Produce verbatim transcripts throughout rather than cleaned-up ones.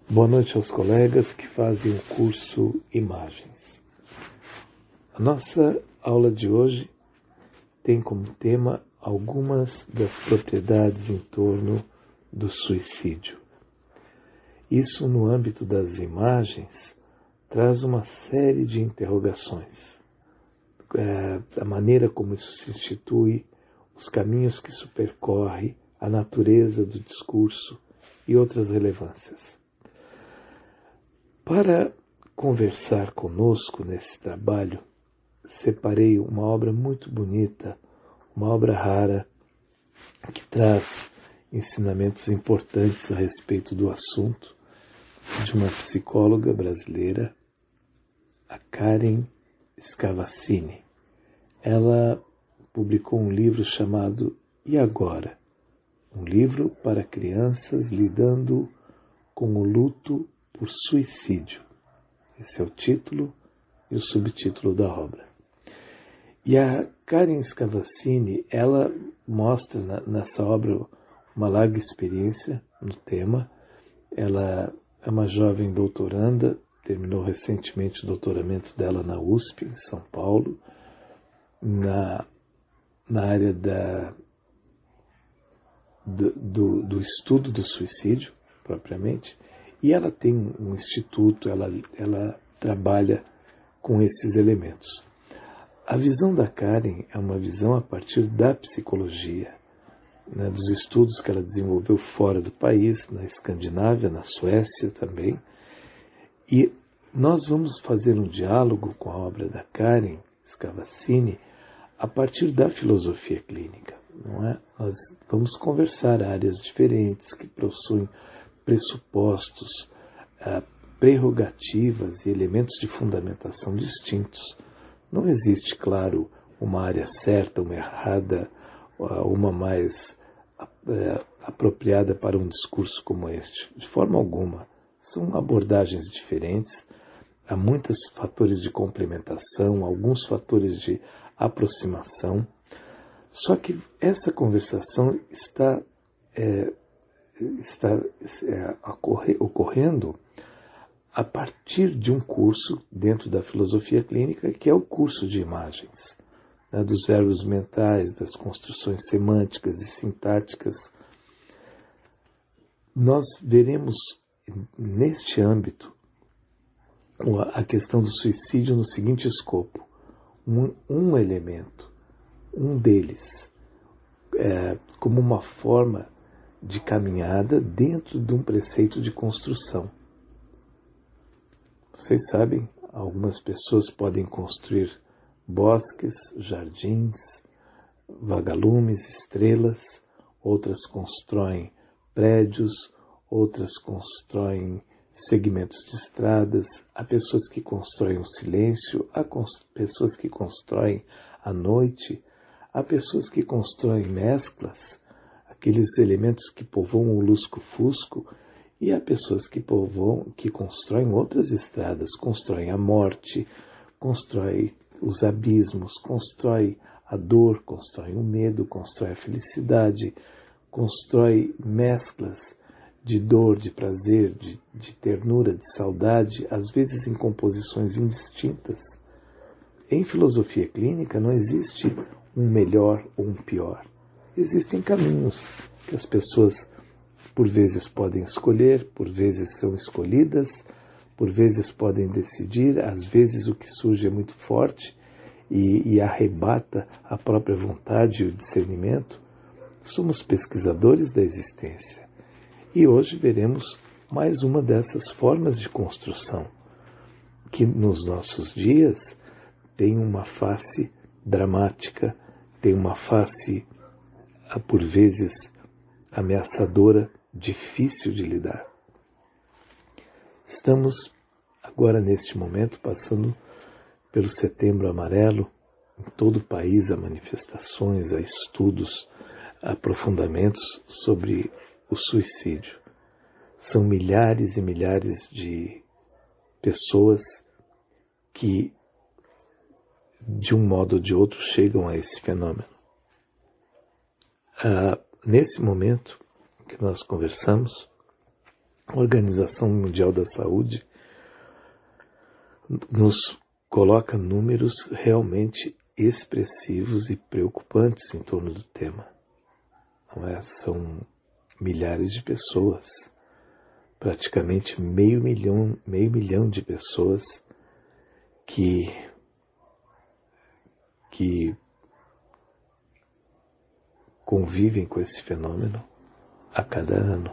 Boa noite aos colegas que fazem o curso Imagens. A nossa aula de hoje tem como tema algumas das propriedades em torno do suicídio. Isso, no âmbito das imagens, traz uma série de interrogações. É, a maneira como isso se institui, os caminhos que isso percorre, a natureza do discurso e outras relevâncias. Para conversar conosco nesse trabalho, separei uma obra muito bonita, uma obra rara, que traz ensinamentos importantes a respeito do assunto, de uma psicóloga brasileira, a Karen Scavassini. Ela publicou um livro chamado E Agora? Um livro para crianças lidando com o luto por suicídio. Esse é o título e o subtítulo da obra. E a Karen Scavassini, ela mostra na, nessa obra uma larga experiência no tema. Ela é uma jovem doutoranda, terminou recentemente o doutoramento dela na U S P, em São Paulo, na, na área da, do, do, do estudo do suicídio, propriamente. E ela tem um instituto, ela, ela trabalha com esses elementos. A visão da Karen é uma visão a partir da psicologia, né, dos estudos que ela desenvolveu fora do país, na Escandinávia, na Suécia também. E nós vamos fazer um diálogo com a obra da Karen Scavassini a partir da filosofia clínica. Não é? Nós vamos conversar áreas diferentes que possuem pressupostos, prerrogativas e elementos de fundamentação distintos. Não existe, claro, uma área certa, uma errada, uma mais apropriada para um discurso como este. De forma alguma. São abordagens diferentes, há muitos fatores de complementação, alguns fatores de aproximação. Só que essa conversação está... É, está é, ocorre, ocorrendo a partir de um curso dentro da filosofia clínica, que é o curso de imagens, né, dos verbos mentais, das construções semânticas e sintáticas. Nós veremos neste âmbito a questão do suicídio no seguinte escopo: um, um elemento, um deles, é, como uma forma de caminhada dentro de um preceito de construção. Vocês sabem, algumas pessoas podem construir bosques, jardins, vagalumes, estrelas, outras constroem prédios, outras constroem segmentos de estradas, há pessoas que constroem o silêncio, há pessoas que constroem a noite, há pessoas que constroem mesclas, aqueles elementos que povoam o lusco-fusco, e há pessoas que povoam, que constroem outras estradas, constroem a morte, constroem os abismos, constroem a dor, constroem o medo, constroem a felicidade, constroem mesclas de dor, de prazer, de, de ternura, de saudade, às vezes em composições indistintas. Em filosofia clínica não existe um melhor ou um pior. Existem caminhos que as pessoas, por vezes, podem escolher, por vezes são escolhidas, por vezes podem decidir, às vezes o que surge é muito forte e, e arrebata a própria vontade e o discernimento. Somos pesquisadores da existência e hoje veremos mais uma dessas formas de construção, que nos nossos dias tem uma face dramática, tem uma face por vezes ameaçadora, difícil de lidar. Estamos agora neste momento passando pelo Setembro Amarelo. Em todo o país há manifestações, há estudos, há aprofundamentos sobre o suicídio. São milhares e milhares de pessoas que, de um modo ou de outro, chegam a esse fenômeno. Ah, nesse momento que nós conversamos, A Organização Mundial da Saúde nos coloca números realmente expressivos e preocupantes em torno do tema. Não é? São milhares de pessoas, praticamente meio milhão, meio milhão de pessoas que, que convivem com esse fenômeno a cada ano.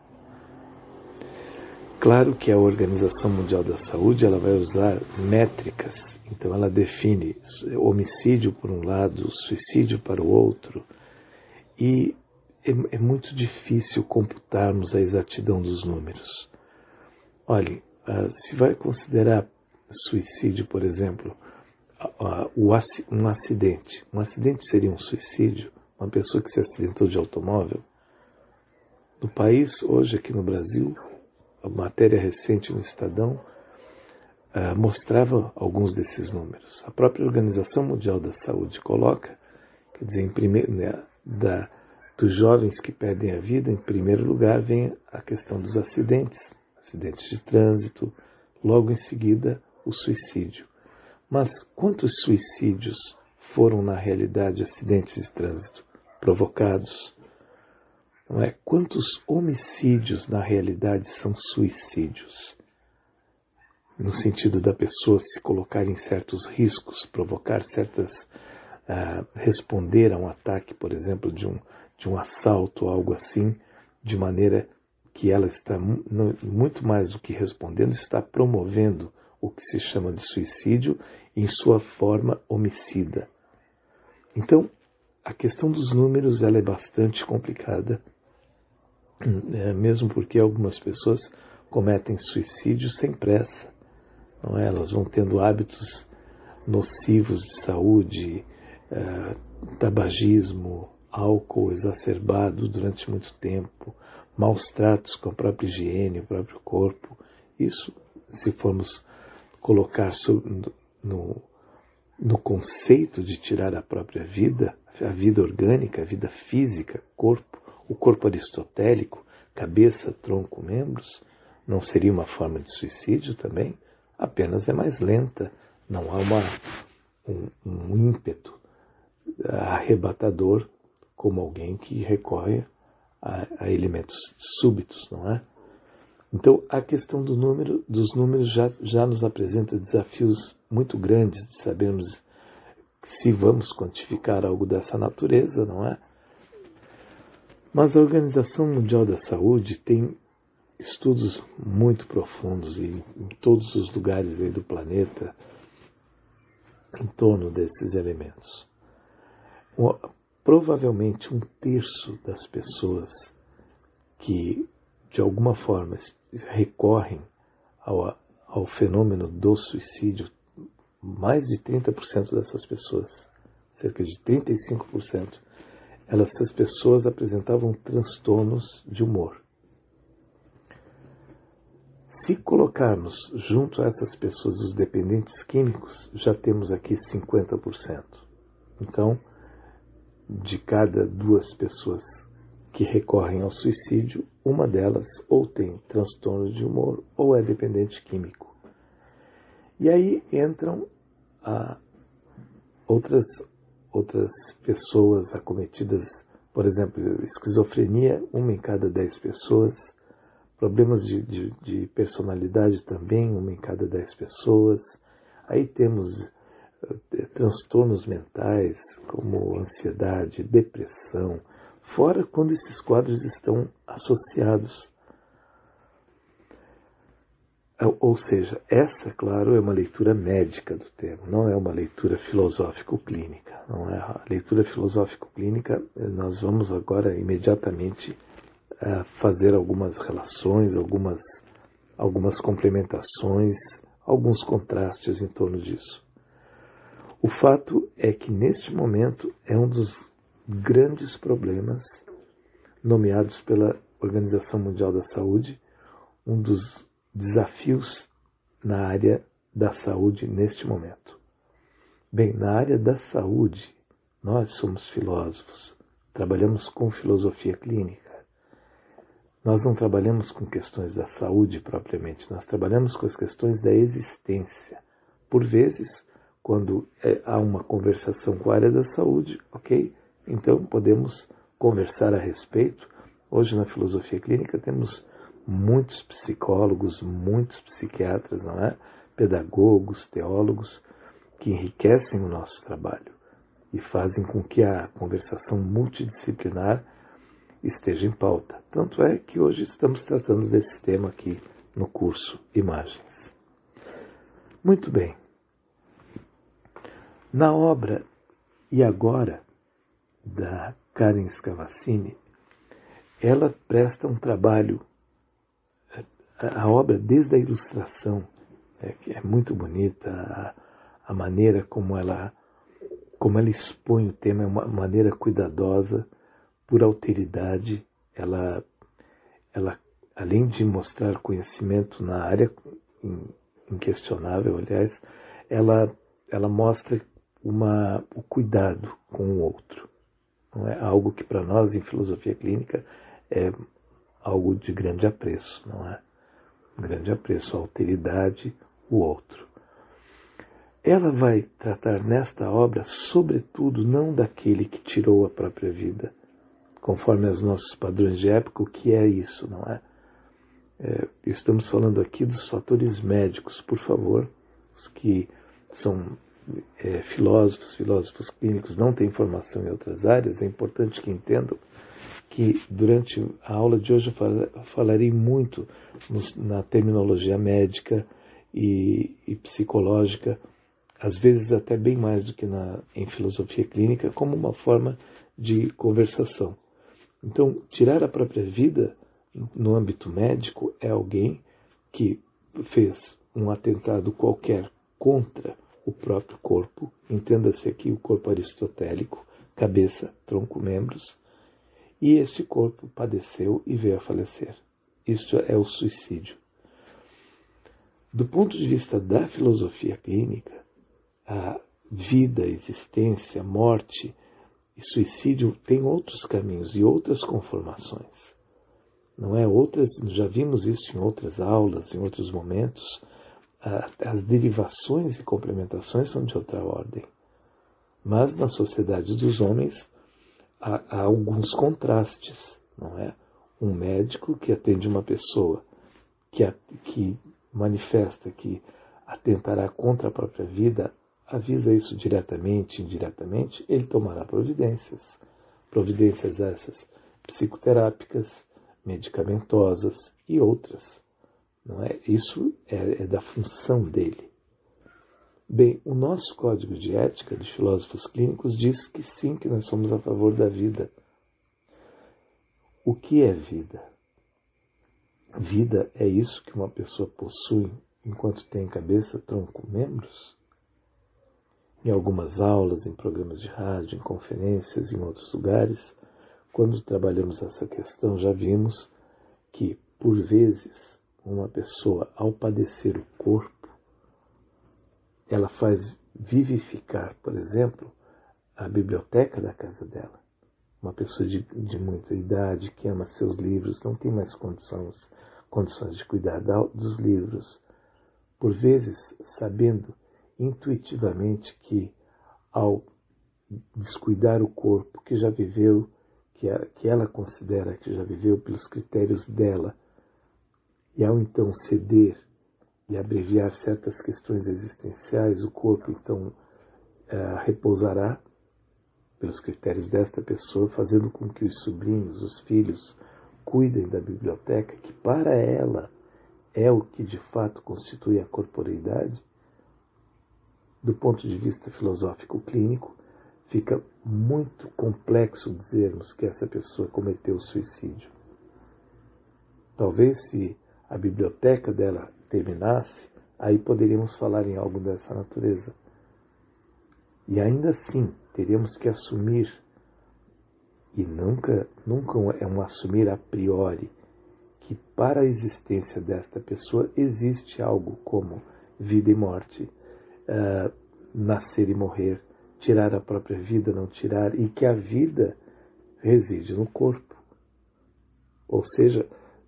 Claro que a Organização Mundial da Saúde ela vai usar métricas, então ela define homicídio por um lado, suicídio para o outro, e é, é muito difícil computarmos a exatidão dos números. Olhem, se vai considerar suicídio, por exemplo, um acidente. Um acidente seria um suicídio, uma pessoa que se acidentou de automóvel. No país, hoje aqui no Brasil, a matéria recente no Estadão uh, mostrava alguns desses números. A própria Organização Mundial da Saúde coloca, quer dizer, em primeiro, né, da, dos jovens que perdem a vida, em primeiro lugar vem a questão dos acidentes, acidentes de trânsito, logo em seguida o suicídio. Mas quantos suicídios foram na realidade acidentes de trânsito provocados? Não é? Quantos homicídios, na realidade, são suicídios? No sentido da pessoa se colocar em certos riscos, provocar certas... Uh, responder a um ataque, por exemplo, de um, de um assalto, algo assim, de maneira que ela está, muito mais do que respondendo, está promovendo o que se chama de suicídio em sua forma homicida. Então, a questão dos números ela é bastante complicada. É, mesmo porque algumas pessoas cometem suicídio sem pressa, não é? Elas vão tendo hábitos nocivos de saúde, é, tabagismo, álcool exacerbado durante muito tempo, maus tratos com a própria higiene, o próprio corpo. Isso, se formos colocar no, no conceito de tirar a própria vida, a vida orgânica, a vida física, corpo, o corpo aristotélico, cabeça, tronco, membros, não seria uma forma de suicídio também? Apenas é mais lenta, não há uma, um, um ímpeto arrebatador como alguém que recorre a, a elementos súbitos, não é? Então, a questão do número, dos números já, já nos apresenta desafios muito grandes de sabermos se vamos quantificar algo dessa natureza, não é? Mas a Organização Mundial da Saúde tem estudos muito profundos em, em todos os lugares aí do planeta em torno desses elementos. Provavelmente um terço das pessoas que, de alguma forma, recorrem ao, ao fenômeno do suicídio, mais de trinta por cento dessas pessoas, cerca de trinta e cinco por cento, elas, essas pessoas apresentavam transtornos de humor. Se colocarmos junto a essas pessoas os dependentes químicos, já temos aqui cinquenta por cento. Então, de cada duas pessoas que recorrem ao suicídio, uma delas ou tem transtorno de humor ou é dependente químico. E aí entram ah, outras, outras pessoas acometidas, por exemplo, esquizofrenia, uma em cada dez pessoas, problemas de, de, de personalidade também, uma em cada dez pessoas. Aí temos eh, transtornos mentais, como ansiedade, depressão, fora quando esses quadros estão associados. Ou seja, essa, claro, é uma leitura médica do termo, não é uma leitura filosófico-clínica. Não é a leitura filosófico-clínica, nós vamos agora imediatamente uh, fazer algumas relações, algumas, algumas complementações, alguns contrastes em torno disso. O fato é que, neste momento, é um dos grandes problemas nomeados pela Organização Mundial da Saúde, um dos desafios na área da saúde neste momento. Bem, na área da saúde, nós somos filósofos, trabalhamos com filosofia clínica. Nós não trabalhamos com questões da saúde propriamente, nós trabalhamos com as questões da existência. Por vezes, quando é, há uma conversação com a área da saúde, ok? Então podemos conversar a respeito. Hoje na filosofia clínica temos muitos psicólogos, muitos psiquiatras, não é? Pedagogos, teólogos, que enriquecem o nosso trabalho e fazem com que a conversação multidisciplinar esteja em pauta. Tanto é que hoje estamos tratando desse tema aqui no curso Imagens. Muito bem. Na obra E Agora, da Karen Scavacini, ela presta um trabalho, a, a obra desde a ilustração, é, que é muito bonita, a, a maneira como ela, como ela expõe o tema é uma maneira cuidadosa, por alteridade. Ela, ela, além de mostrar conhecimento na área, inquestionável, aliás, ela, ela mostra uma, o cuidado com o outro. Não é algo que para nós em filosofia clínica é algo de grande apreço, não é? Grande apreço, a alteridade, o outro. Ela vai tratar nesta obra, sobretudo, não daquele que tirou a própria vida, conforme os nossos padrões de época, o que é isso, não é? é estamos falando aqui dos fatores médicos, por favor, os que são é, filósofos, filósofos clínicos, não têm formação em outras áreas, é importante que entendam que durante a aula de hoje eu falarei muito na terminologia médica e, e psicológica, às vezes até bem mais do que na, em filosofia clínica, como uma forma de conversação. Então, tirar a própria vida no âmbito médico é alguém que fez um atentado qualquer contra o próprio corpo, entenda-se aqui o corpo aristotélico, cabeça, tronco, membros, e esse corpo padeceu e veio a falecer. Isso é o suicídio. Do ponto de vista da filosofia clínica, a vida, existência, morte e suicídio têm outros caminhos e outras conformações. Não é outras, já vimos isso em outras aulas, em outros momentos. As derivações e complementações são de outra ordem. Mas na sociedade dos homens há, há alguns contrastes, não é? Um médico que atende uma pessoa que, a, que manifesta que atentará contra a própria vida, avisa isso diretamente, indiretamente, ele tomará providências. Providências essas psicoterápicas, medicamentosas e outras. Não é? Isso é, é da função dele. Bem, o nosso código de ética de filósofos clínicos diz que sim, que nós somos a favor da vida. O que é vida? Vida é isso que uma pessoa possui enquanto tem cabeça, tronco, membros? Em algumas aulas, em programas de rádio, em conferências, em outros lugares, quando trabalhamos essa questão, já vimos que, por vezes, uma pessoa, ao padecer o corpo, ela faz vivificar, por exemplo, a biblioteca da casa dela. Uma pessoa de, de muita idade, que ama seus livros, não tem mais condições, condições de cuidar da, dos livros. Por vezes, sabendo intuitivamente que, ao descuidar o corpo que já viveu, que, a, que ela considera que já viveu pelos critérios dela, e ao então ceder e abreviar certas questões existenciais, o corpo então é, repousará pelos critérios desta pessoa, fazendo com que os sobrinhos, os filhos, cuidem da biblioteca, que para ela é o que de fato constitui a corporeidade. Do ponto de vista filosófico clínico, fica muito complexo dizermos que essa pessoa cometeu suicídio. Talvez se a biblioteca dela terminasse, aí poderíamos falar em algo dessa natureza. E ainda assim, teríamos que assumir, e nunca, nunca é um assumir a priori, que para a existência desta pessoa existe algo como vida e morte, uh, nascer e morrer, tirar a própria vida, não tirar, e que a vida reside no corpo. Ou seja,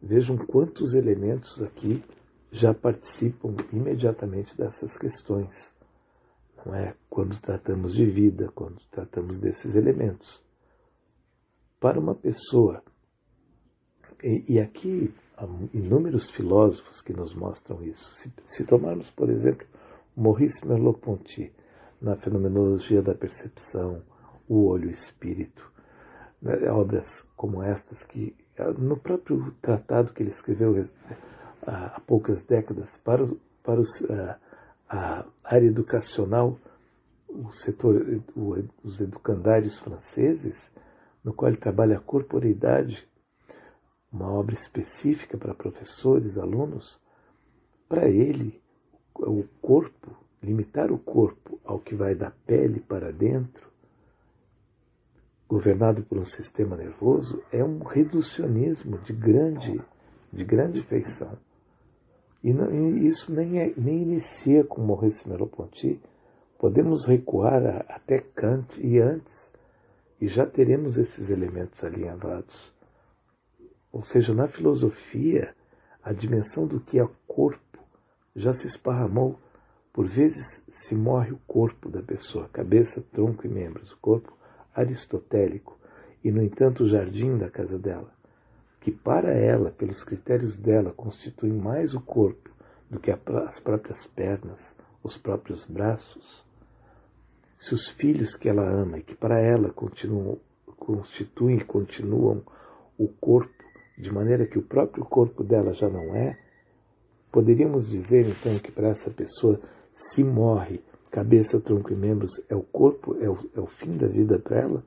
Vejam quantos elementos aqui já participam imediatamente dessas questões. Não é? Quando tratamos de vida, quando tratamos desses elementos. Para uma pessoa, e, e aqui há inúmeros filósofos que nos mostram isso. Se, se tomarmos, por exemplo, Maurice Merleau-Ponty, na Fenomenologia da Percepção, O Olho e o Espírito, né, obras como estas, que no próprio tratado que ele escreveu há poucas décadas para, o, para os, a, a área educacional, o setor, o, os educandários franceses, no qual ele trabalha a corporeidade, uma obra específica para professores, alunos. Para ele, o corpo, limitar o corpo ao que vai da pele para dentro, governado por um sistema nervoso, é um reducionismo de grande, de grande feição. E, não, e isso nem, é, nem inicia com Maurice Merleau-Ponty. Podemos recuar a, até Kant e antes, e já teremos esses elementos alinhavados. Ou seja, na filosofia, a dimensão do que é corpo já se esparramou. Por vezes se morre o corpo da pessoa, cabeça, tronco e membros, o corpo aristotélico, e no entanto o jardim da casa dela, que para ela, pelos critérios dela, constitui mais o corpo do que as próprias pernas, os próprios braços. Se os filhos que ela ama e que para ela continuam, constituem e continuam o corpo, de maneira que o próprio corpo dela já não é, poderíamos dizer então que para essa pessoa, se morre, cabeça, tronco e membros, é o corpo, é o, é o fim da vida para ela?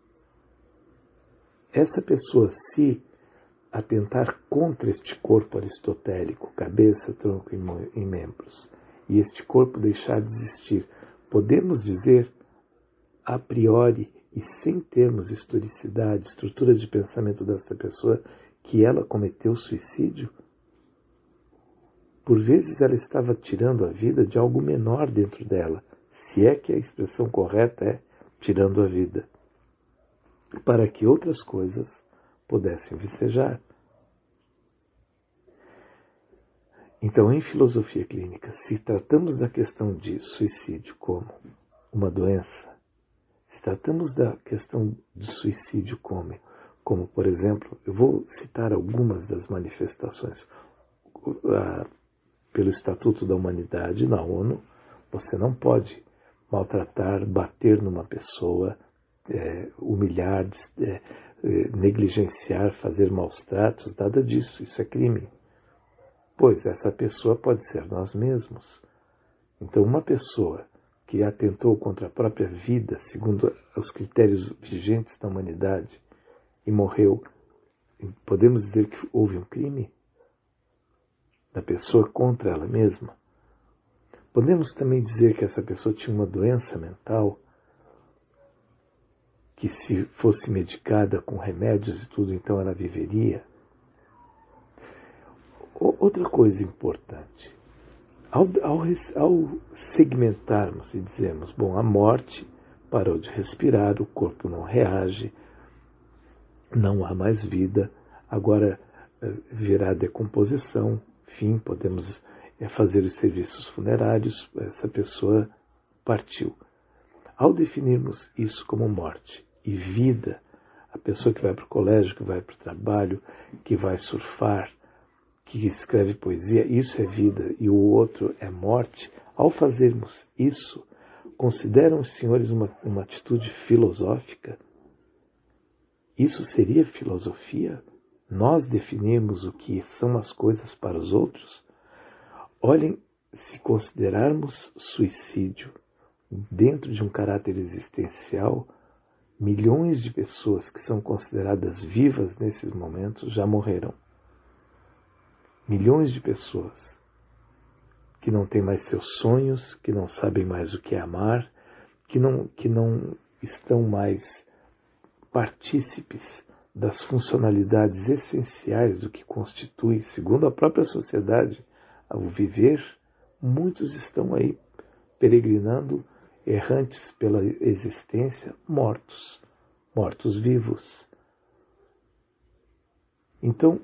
Essa pessoa, se atentar contra este corpo aristotélico, cabeça, tronco e membros, e este corpo deixar de existir, podemos dizer, a priori, e sem termos historicidade, estrutura de pensamento dessa pessoa, que ela cometeu suicídio? Por vezes ela estava tirando a vida de algo menor dentro dela, se é que a expressão correta é tirando a vida, para que outras coisas pudessem vicejar. Então, em filosofia clínica, se tratamos da questão de suicídio como uma doença, se tratamos da questão de suicídio como, como por exemplo, eu vou citar algumas das manifestações. Uh, pelo Estatuto da Humanidade na ONU, você não pode maltratar, bater numa pessoa, é, humilhar, é, negligenciar, fazer maus tratos, nada disso, isso é crime. Pois essa pessoa pode ser nós mesmos. Então, uma pessoa que atentou contra a própria vida, segundo os critérios vigentes da humanidade, e morreu, podemos dizer que houve um crime da pessoa contra ela mesma? Podemos também dizer que essa pessoa tinha uma doença mental, que se fosse medicada com remédios e tudo, então ela viveria? Outra coisa importante, ao, ao, ao segmentarmos e dizermos, bom, a morte parou de respirar, o corpo não reage, não há mais vida, agora virá decomposição, fim, podemos fazer os serviços funerários, essa pessoa partiu. Ao definirmos isso como morte e vida, a pessoa que vai para o colégio, que vai para o trabalho, que vai surfar, que escreve poesia, isso é vida e o outro é morte. Ao fazermos isso, consideram os senhores uma, uma atitude filosófica? Isso seria filosofia? Nós definimos o que são as coisas para os outros? Olhem, se considerarmos suicídio dentro de um caráter existencial, milhões de pessoas que são consideradas vivas nesses momentos já morreram. Milhões de pessoas que não têm mais seus sonhos, que não sabem mais o que é amar, que não, que não estão mais partícipes das funcionalidades essenciais do que constitui, segundo a própria sociedade, ao viver. Muitos estão aí peregrinando, errantes pela existência, mortos, mortos vivos. Então,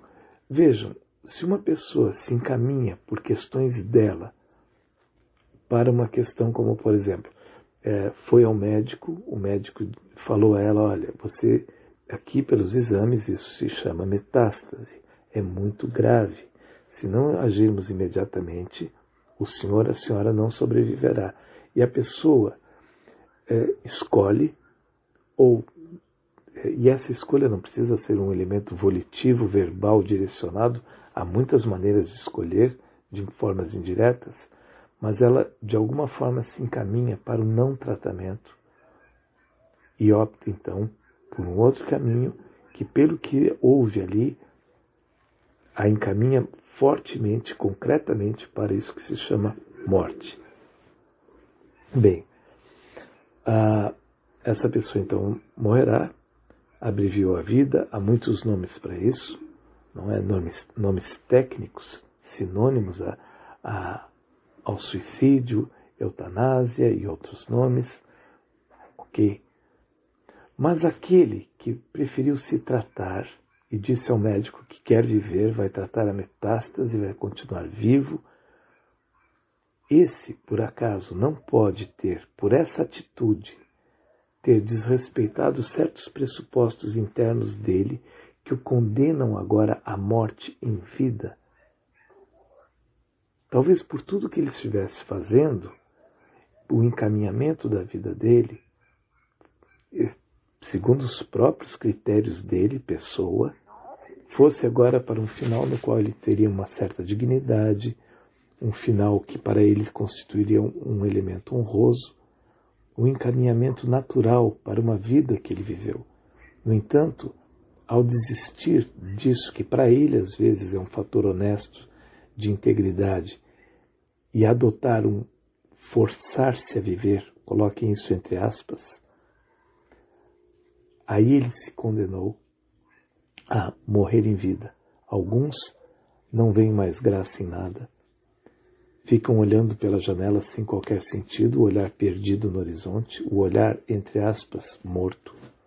Vejam, se uma pessoa se encaminha por questões dela para uma questão como, por exemplo, é, foi ao médico, o médico falou a ela, olha, você, aqui pelos exames, isso se chama metástase, é muito grave. Se não agirmos imediatamente, o senhor, a senhora não sobreviverá. E a pessoa é, escolhe, ou, é, e essa escolha não precisa ser um elemento volitivo, verbal, direcionado, há muitas maneiras de escolher, de formas indiretas, mas ela de alguma forma se encaminha para o não tratamento e opta então por um outro caminho que, pelo que houve ali, a encaminha fortemente, concretamente para isso que se chama morte. Bem, a, essa pessoa então morrerá, abreviou a vida, há muitos nomes para isso, não é? Nomes, nomes técnicos, sinônimos a, a ao suicídio, eutanásia e outros nomes, ok? Mas aquele que preferiu se tratar e disse ao médico que quer viver, vai tratar a metástase, vai continuar vivo, esse, por acaso, não pode ter, por essa atitude, ter desrespeitado certos pressupostos internos dele que o condenam agora à morte em vida? Talvez por tudo que ele estivesse fazendo, o encaminhamento da vida dele, segundo os próprios critérios dele, pessoa, fosse agora para um final no qual ele teria uma certa dignidade, um final que para ele constituiria um, um elemento honroso, um encaminhamento natural para uma vida que ele viveu. No entanto, ao desistir disso, que para ele às vezes é um fator honesto de integridade, e adotar um forçar-se a viver, coloquem isso entre aspas, aí ele se condenou a morrer em vida. Alguns não veem mais graça em nada, ficam olhando pela janela sem qualquer sentido, o olhar perdido no horizonte, o olhar, entre aspas, morto,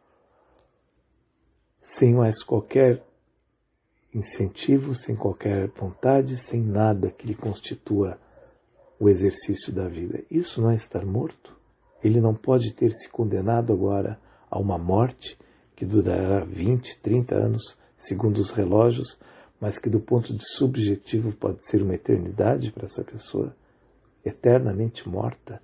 sem mais qualquer incentivo, sem qualquer vontade, sem nada que lhe constitua o exercício da vida. Isso não é estar morto? Ele não pode ter se condenado agora a uma morte que durará vinte, trinta anos, segundo os relógios, mas que do ponto de subjetivo pode ser uma eternidade para essa pessoa, eternamente morta.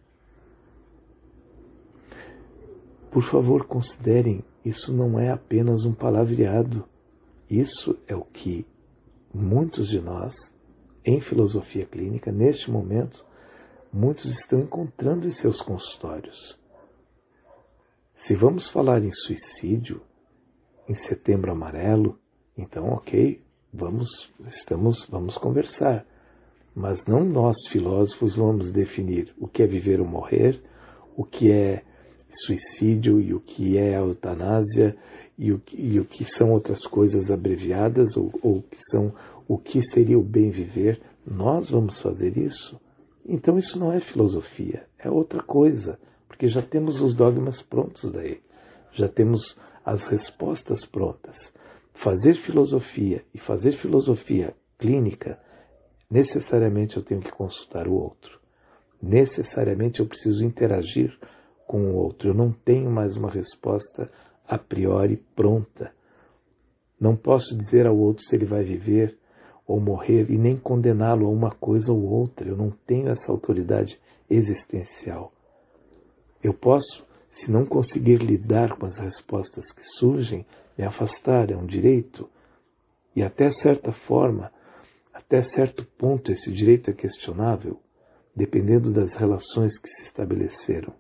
Por favor, considerem, isso não é apenas um palavreado. Isso é o que muitos de nós, em filosofia clínica, neste momento, muitos estão encontrando em seus consultórios. Se vamos falar em suicídio, em Setembro Amarelo, então ok, vamos, estamos, vamos conversar. Mas não nós, filósofos, vamos definir o que é viver ou morrer, o que é suicídio e o que é eutanásia e o que, e o que são outras coisas abreviadas ou, ou que são o que seria o bem viver. Nós vamos fazer isso? Então isso não é filosofia, é outra coisa, porque já temos os dogmas prontos daí, já temos as respostas prontas. Fazer filosofia e fazer filosofia clínica, necessariamente eu tenho que consultar o outro. Necessariamente eu preciso interagir com o outro. Eu não tenho mais uma resposta a priori pronta. Não posso dizer ao outro se ele vai viver ou morrer e nem condená-lo a uma coisa ou outra. Eu não tenho essa autoridade existencial. Eu posso, se não conseguir lidar com as respostas que surgem, me afastar, é um direito. E até certa forma, até certo ponto, esse direito é questionável, dependendo das relações que se estabeleceram.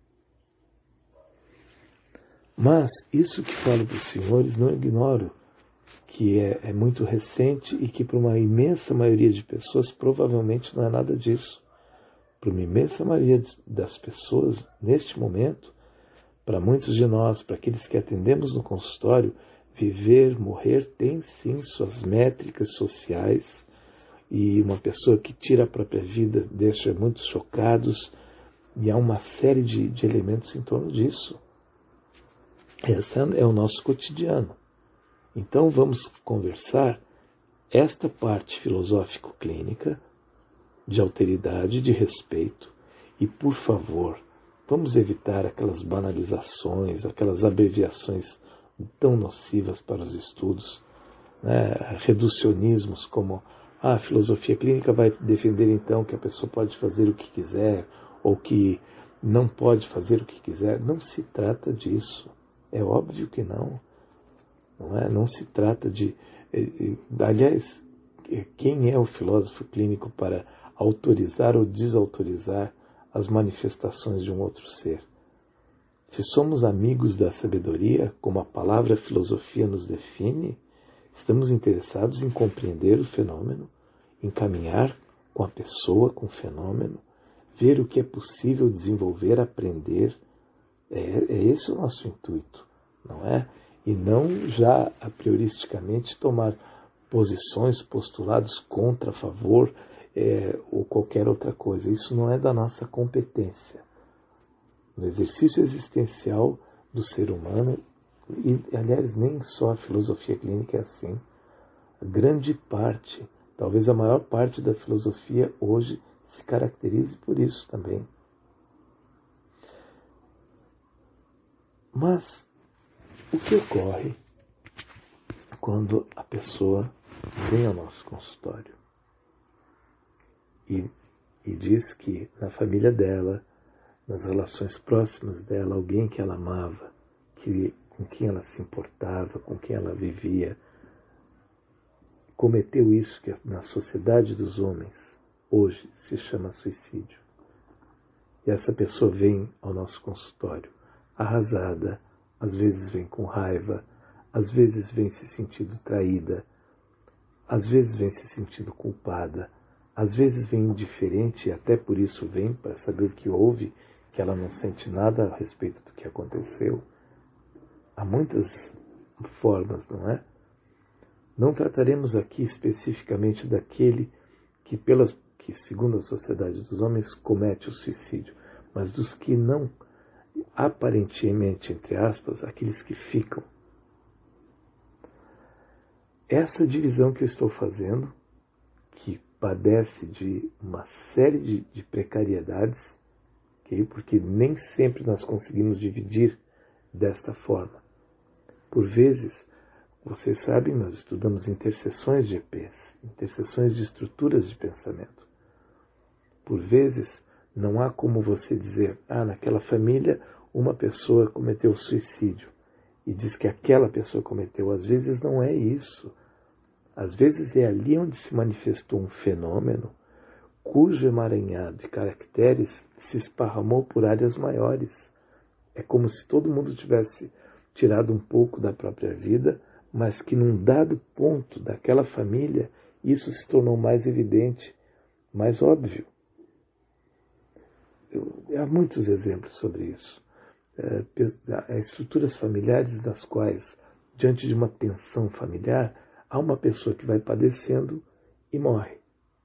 Mas isso que falo para os senhores, não ignoro que é, é muito recente e que para uma imensa maioria de pessoas provavelmente não é nada disso. Para uma imensa maioria das pessoas, neste momento, para muitos de nós, para aqueles que atendemos no consultório, viver, morrer tem sim suas métricas sociais, e uma pessoa que tira a própria vida deixa muitos chocados, e há uma série de, de elementos em torno disso. Esse é o nosso cotidiano. Então vamos conversar esta parte filosófico-clínica de alteridade, de respeito, e, por favor, vamos evitar aquelas banalizações, aquelas abreviações tão nocivas para os estudos, né? Reducionismos como ah, a filosofia clínica vai defender então que a pessoa pode fazer o que quiser ou que não pode fazer o que quiser. Não se trata disso. É óbvio que não. Não é? Não se trata de... Aliás, quem é o filósofo clínico para autorizar ou desautorizar as manifestações de um outro ser? Se somos amigos da sabedoria, como a palavra filosofia nos define, estamos interessados em compreender o fenômeno, em caminhar com a pessoa, com o fenômeno, ver o que é possível desenvolver, aprender. É, é esse o nosso intuito, não é? E não já a prioristicamente tomar posições, postulados contra, a favor é, ou qualquer outra coisa. Isso não é da nossa competência. No exercício existencial do ser humano, e aliás nem só a filosofia clínica é assim, a grande parte, talvez a maior parte da filosofia hoje se caracterize por isso também. Mas o que ocorre quando a pessoa vem ao nosso consultório e, e diz que na família dela, nas relações próximas dela, alguém que ela amava, que, com quem ela se importava, com quem ela vivia, cometeu isso que na sociedade dos homens hoje se chama suicídio. E essa pessoa vem ao nosso consultório arrasada, às vezes vem com raiva, às vezes vem se sentindo traída, às vezes vem se sentindo culpada, às vezes vem indiferente e até por isso vem para saber o que houve, que ela não sente nada a respeito do que aconteceu. Há muitas formas, não é? Não trataremos aqui especificamente daquele que, pelas, que, segundo a sociedade dos homens, comete o suicídio, mas dos que não, aparentemente, entre aspas, aqueles que ficam. Essa divisão que eu estou fazendo, que padece de uma série de, de precariedades, okay? Porque nem sempre nós conseguimos dividir desta forma. Por vezes, vocês sabem, nós estudamos interseções de E Pês, interseções de estruturas de pensamento. Por vezes, não há como você dizer, ah, naquela família uma pessoa cometeu suicídio e diz que aquela pessoa cometeu. Às vezes não é isso. Às vezes é ali onde se manifestou um fenômeno cujo emaranhado de caracteres se esparramou por áreas maiores. É como se todo mundo tivesse tirado um pouco da própria vida, mas que num dado ponto daquela família isso se tornou mais evidente, mais óbvio. Eu, há muitos exemplos sobre isso. É, estruturas familiares nas quais, diante de uma tensão familiar, há uma pessoa que vai padecendo e morre.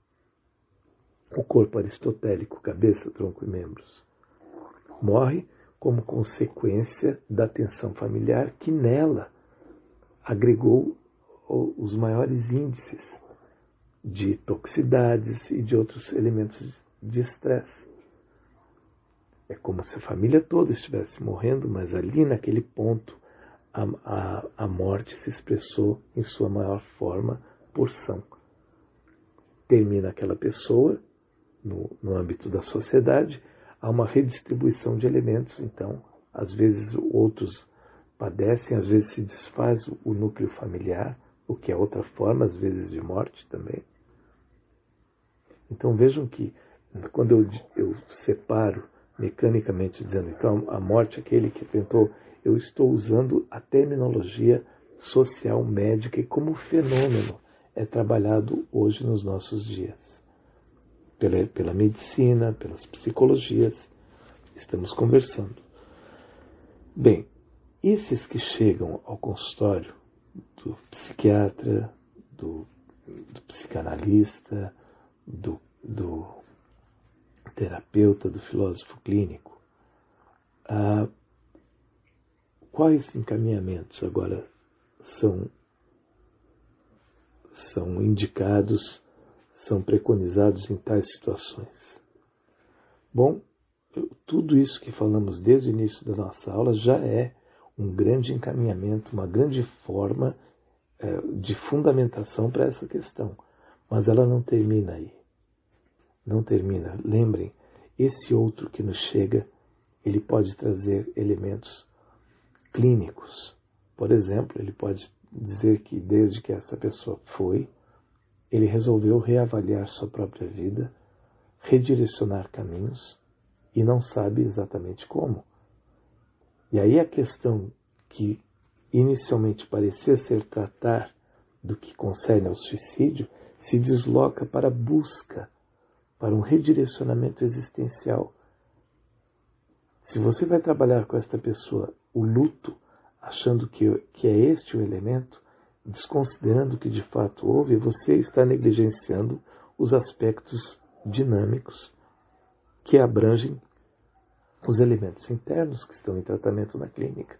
O corpo aristotélico, cabeça, tronco e membros, morre como consequência da tensão familiar que nela agregou os maiores índices de toxicidades e de outros elementos de estresse. É como se a família toda estivesse morrendo, mas ali naquele ponto a, a, a morte se expressou em sua maior forma, porção. Termina aquela pessoa, no, no âmbito da sociedade, há uma redistribuição de elementos, então, às vezes outros padecem, às vezes se desfaz o núcleo familiar, o que é outra forma, às vezes, de morte também. Então vejam que, quando eu, eu separo mecanicamente, dizendo, então, a morte é aquele que tentou, eu estou usando a terminologia social médica e como o fenômeno é trabalhado hoje nos nossos dias. Pela, pela medicina, pelas psicologias, estamos conversando. Bem, esses que chegam ao consultório do psiquiatra, do, do psicanalista, do, do terapeuta, do filósofo clínico, ah, quais encaminhamentos agora são, são indicados, são preconizados em tais situações. Bom, tudo isso que falamos desde o início da nossa aula já é um grande encaminhamento, uma grande forma é, de fundamentação para essa questão. Mas ela não termina aí. Não termina. Lembrem, esse outro que nos chega, ele pode trazer elementos clínicos. Por exemplo, ele pode dizer que desde que essa pessoa foi, ele resolveu reavaliar sua própria vida, redirecionar caminhos e não sabe exatamente como. E aí a questão que inicialmente parecia ser tratar do que concerne ao suicídio se desloca para a busca, para um redirecionamento existencial. Se você vai trabalhar com esta pessoa o luto, achando que, que é este o elemento, desconsiderando que de fato houve, você está negligenciando os aspectos dinâmicos que abrangem os elementos internos que estão em tratamento na clínica.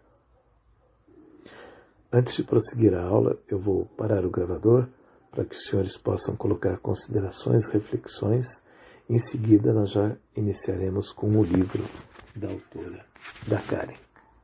Antes de prosseguir a aula, eu vou parar o gravador para que os senhores possam colocar considerações, reflexões. Em seguida, nós já iniciaremos com o livro da autora, da Karen.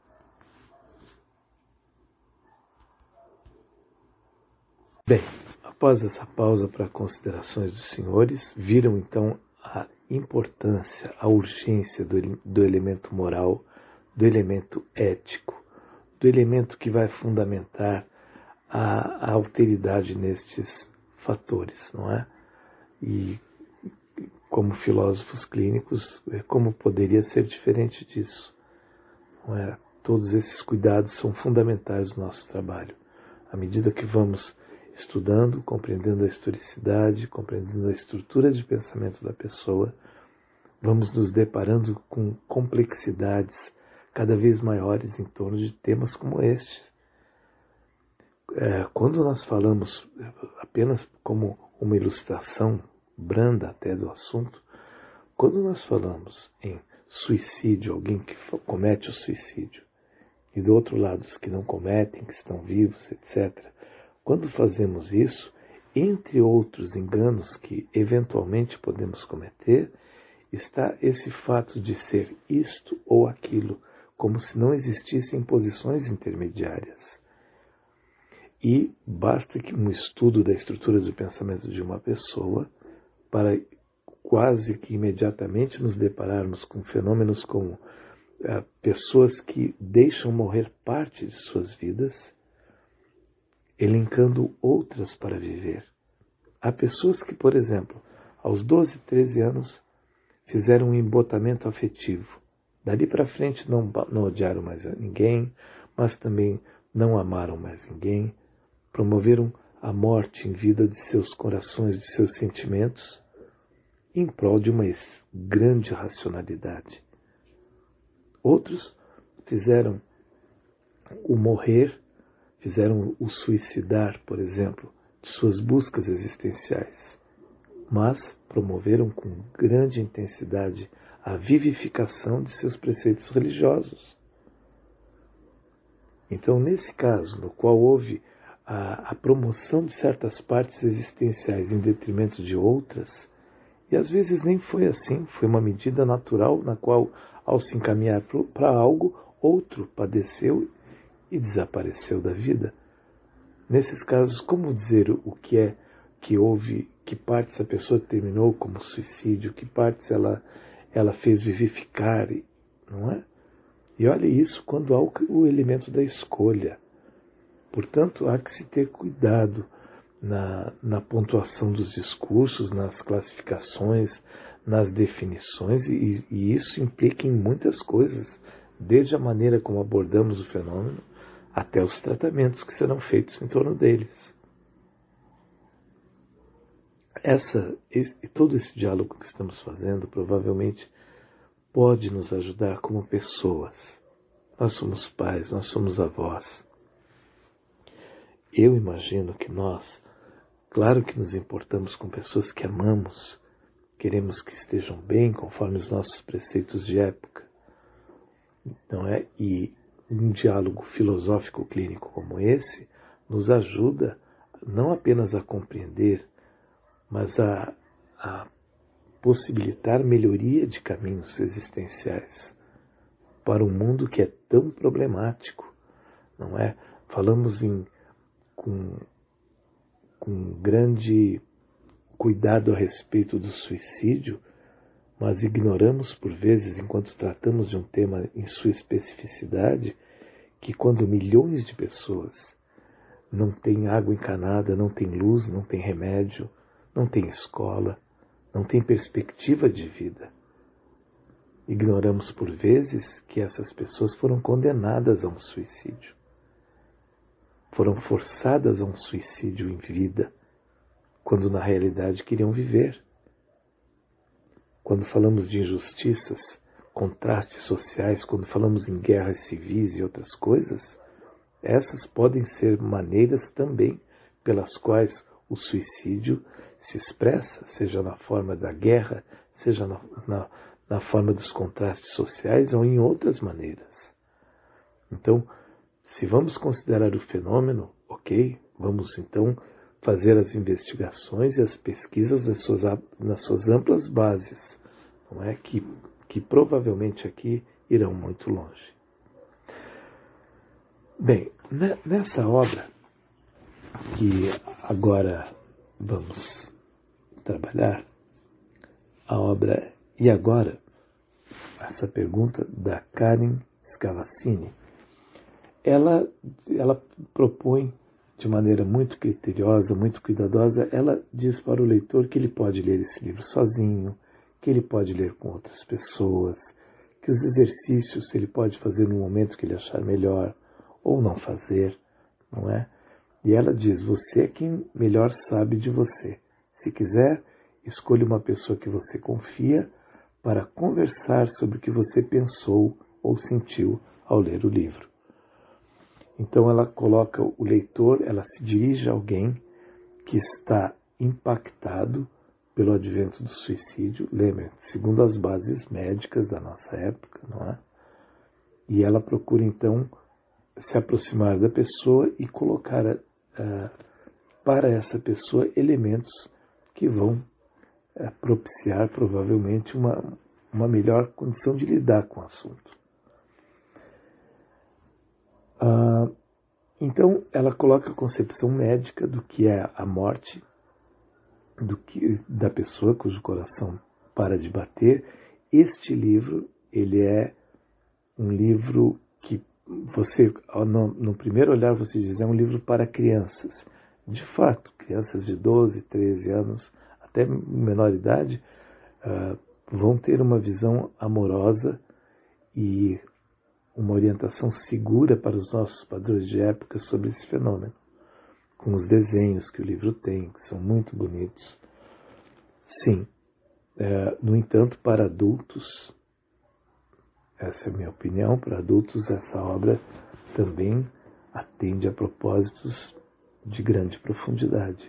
Bem, após essa pausa para considerações dos senhores, viram então a importância, a urgência do, do elemento moral, do elemento ético, do elemento que vai fundamentar a, a alteridade nestes fatores, não é? E como filósofos clínicos, como poderia ser diferente disso? Não é? Todos esses cuidados são fundamentais no nosso trabalho. À medida que vamos estudando, compreendendo a historicidade, compreendendo a estrutura de pensamento da pessoa, vamos nos deparando com complexidades cada vez maiores em torno de temas como estes. É, quando nós falamos, apenas como uma ilustração branda até do assunto, quando nós falamos em suicídio, alguém que comete o suicídio, e do outro lado os que não cometem, que estão vivos, etcétera, quando fazemos isso, entre outros enganos que eventualmente podemos cometer, está esse fato de ser isto ou aquilo, como se não existissem posições intermediárias. E basta que um estudo da estrutura do pensamento de uma pessoa para quase que imediatamente nos depararmos com fenômenos como ah, pessoas que deixam morrer parte de suas vidas, elencando outras para viver. Há pessoas que, por exemplo, aos doze, treze anos, fizeram um embotamento afetivo. Dali para frente não, não odiaram mais a ninguém, mas também não amaram mais ninguém, promoveram a morte em vida de seus corações, de seus sentimentos, em prol de uma grande racionalidade. Outros fizeram o morrer, fizeram o suicidar, por exemplo, de suas buscas existenciais, mas promoveram com grande intensidade a vivificação de seus preceitos religiosos. Então, nesse caso, no qual houve a, a promoção de certas partes existenciais em detrimento de outras, e às vezes nem foi assim, foi uma medida natural na qual, ao se encaminhar para algo, outro padeceu e desapareceu da vida. Nesses casos, como dizer o que é que houve, que partes a pessoa terminou como suicídio, que partes ela, ela fez vivificar, não é? E olha isso quando há o, o elemento da escolha. Portanto, há que se ter cuidado na, na pontuação dos discursos, nas classificações, nas definições, e, e isso implica em muitas coisas, desde a maneira como abordamos o fenômeno, até os tratamentos que serão feitos em torno deles. Essa, esse, todo esse diálogo que estamos fazendo provavelmente pode nos ajudar como pessoas. Nós somos pais, nós somos avós. Eu imagino que nós, claro que nos importamos com pessoas que amamos, queremos que estejam bem conforme os nossos preceitos de época, não é? E um diálogo filosófico clínico como esse nos ajuda não apenas a compreender, mas a, a possibilitar melhoria de caminhos existenciais para um mundo que é tão problemático, não é? Falamos em, com, com grande cuidado a respeito do suicídio, mas ignoramos por vezes, enquanto tratamos de um tema em sua especificidade, que quando milhões de pessoas não têm água encanada, não têm luz, não têm remédio, não têm escola, não têm perspectiva de vida, ignoramos por vezes que essas pessoas foram condenadas a um suicídio. Foram forçadas a um suicídio em vida, quando na realidade queriam viver. Quando falamos de injustiças, contrastes sociais, quando falamos em guerras civis e outras coisas, essas podem ser maneiras também pelas quais o suicídio se expressa, seja na forma da guerra, seja na, na, na forma dos contrastes sociais ou em outras maneiras. Então, se vamos considerar o fenômeno, ok, vamos então fazer as investigações e as pesquisas nas suas, nas suas amplas bases, não é? que, que provavelmente aqui irão muito longe. Bem, nessa obra que agora vamos trabalhar, a obra E Agora? Essa pergunta da Karen Scavassini, ela, ela propõe de maneira muito criteriosa, muito cuidadosa, ela diz para o leitor que ele pode ler esse livro sozinho, que ele pode ler com outras pessoas, que os exercícios ele pode fazer no momento que ele achar melhor, ou não fazer, não é? E ela diz, você é quem melhor sabe de você. Se quiser, escolha uma pessoa que você confia para conversar sobre o que você pensou ou sentiu ao ler o livro. Então ela coloca o leitor, ela se dirige a alguém que está impactado pelo advento do suicídio, lembra, segundo as bases médicas da nossa época, não é? E ela procura então se aproximar da pessoa e colocar uh, para essa pessoa elementos que vão uh, propiciar provavelmente uma, uma melhor condição de lidar com o assunto. Uh, então ela coloca a concepção médica do que é a morte, do que, da pessoa cujo coração para de bater. Este livro, ele é um livro que você, no, no primeiro olhar, você diz, é um livro para crianças. De fato, crianças de doze, treze anos, até menor idade, uh, vão ter uma visão amorosa e uma orientação segura para os nossos padrões de época sobre esse fenômeno, com os desenhos que o livro tem, que são muito bonitos. Sim, é, no entanto, para adultos, essa é a minha opinião, para adultos essa obra também atende a propósitos de grande profundidade.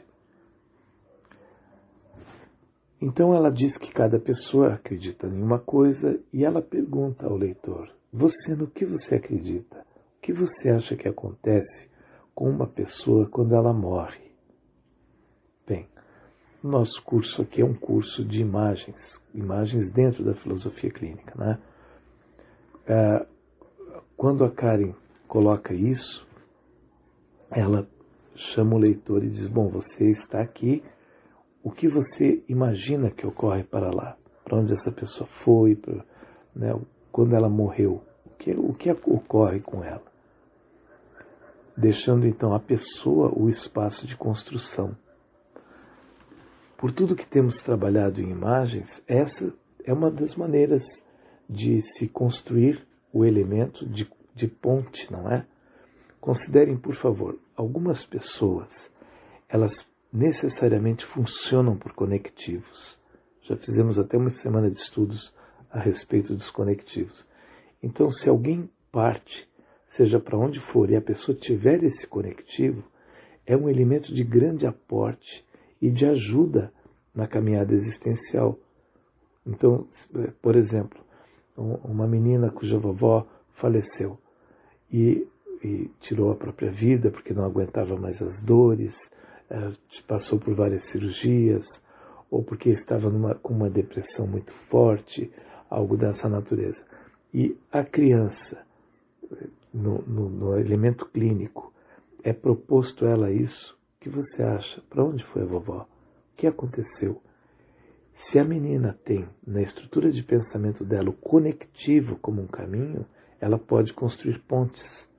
Então ela diz que cada pessoa acredita em uma coisa e ela pergunta ao leitor, você, no que você acredita? O que você acha que acontece com uma pessoa quando ela morre? Bem, nosso curso aqui é um curso de imagens, imagens dentro da filosofia clínica, né? É, quando a Karen coloca isso, ela chama o leitor e diz, bom, você está aqui, o que você imagina que ocorre para lá? Para onde essa pessoa foi? Para, né, quando ela morreu? O que, o que ocorre com ela? Deixando então a pessoa o espaço de construção. Por tudo que temos trabalhado em imagens, essa é uma das maneiras de se construir o elemento de, de ponte, não é? Considerem, por favor, algumas pessoas, elas necessariamente funcionam por conectivos. Já fizemos até uma semana de estudos a respeito dos conectivos. Então, se alguém parte, seja para onde for, e a pessoa tiver esse conectivo, é um elemento de grande aporte e de ajuda na caminhada existencial. Então, por exemplo, uma menina cuja vovó faleceu e, e tirou a própria vida porque não aguentava mais as dores, passou por várias cirurgias, ou porque estava numa, com uma depressão muito forte, algo dessa natureza. E a criança, no, no, no elemento clínico, é proposto a ela isso. O que você acha? Para onde foi a vovó? O que aconteceu? Se a menina tem na estrutura de pensamento dela o conectivo como um caminho, ela pode construir pontes.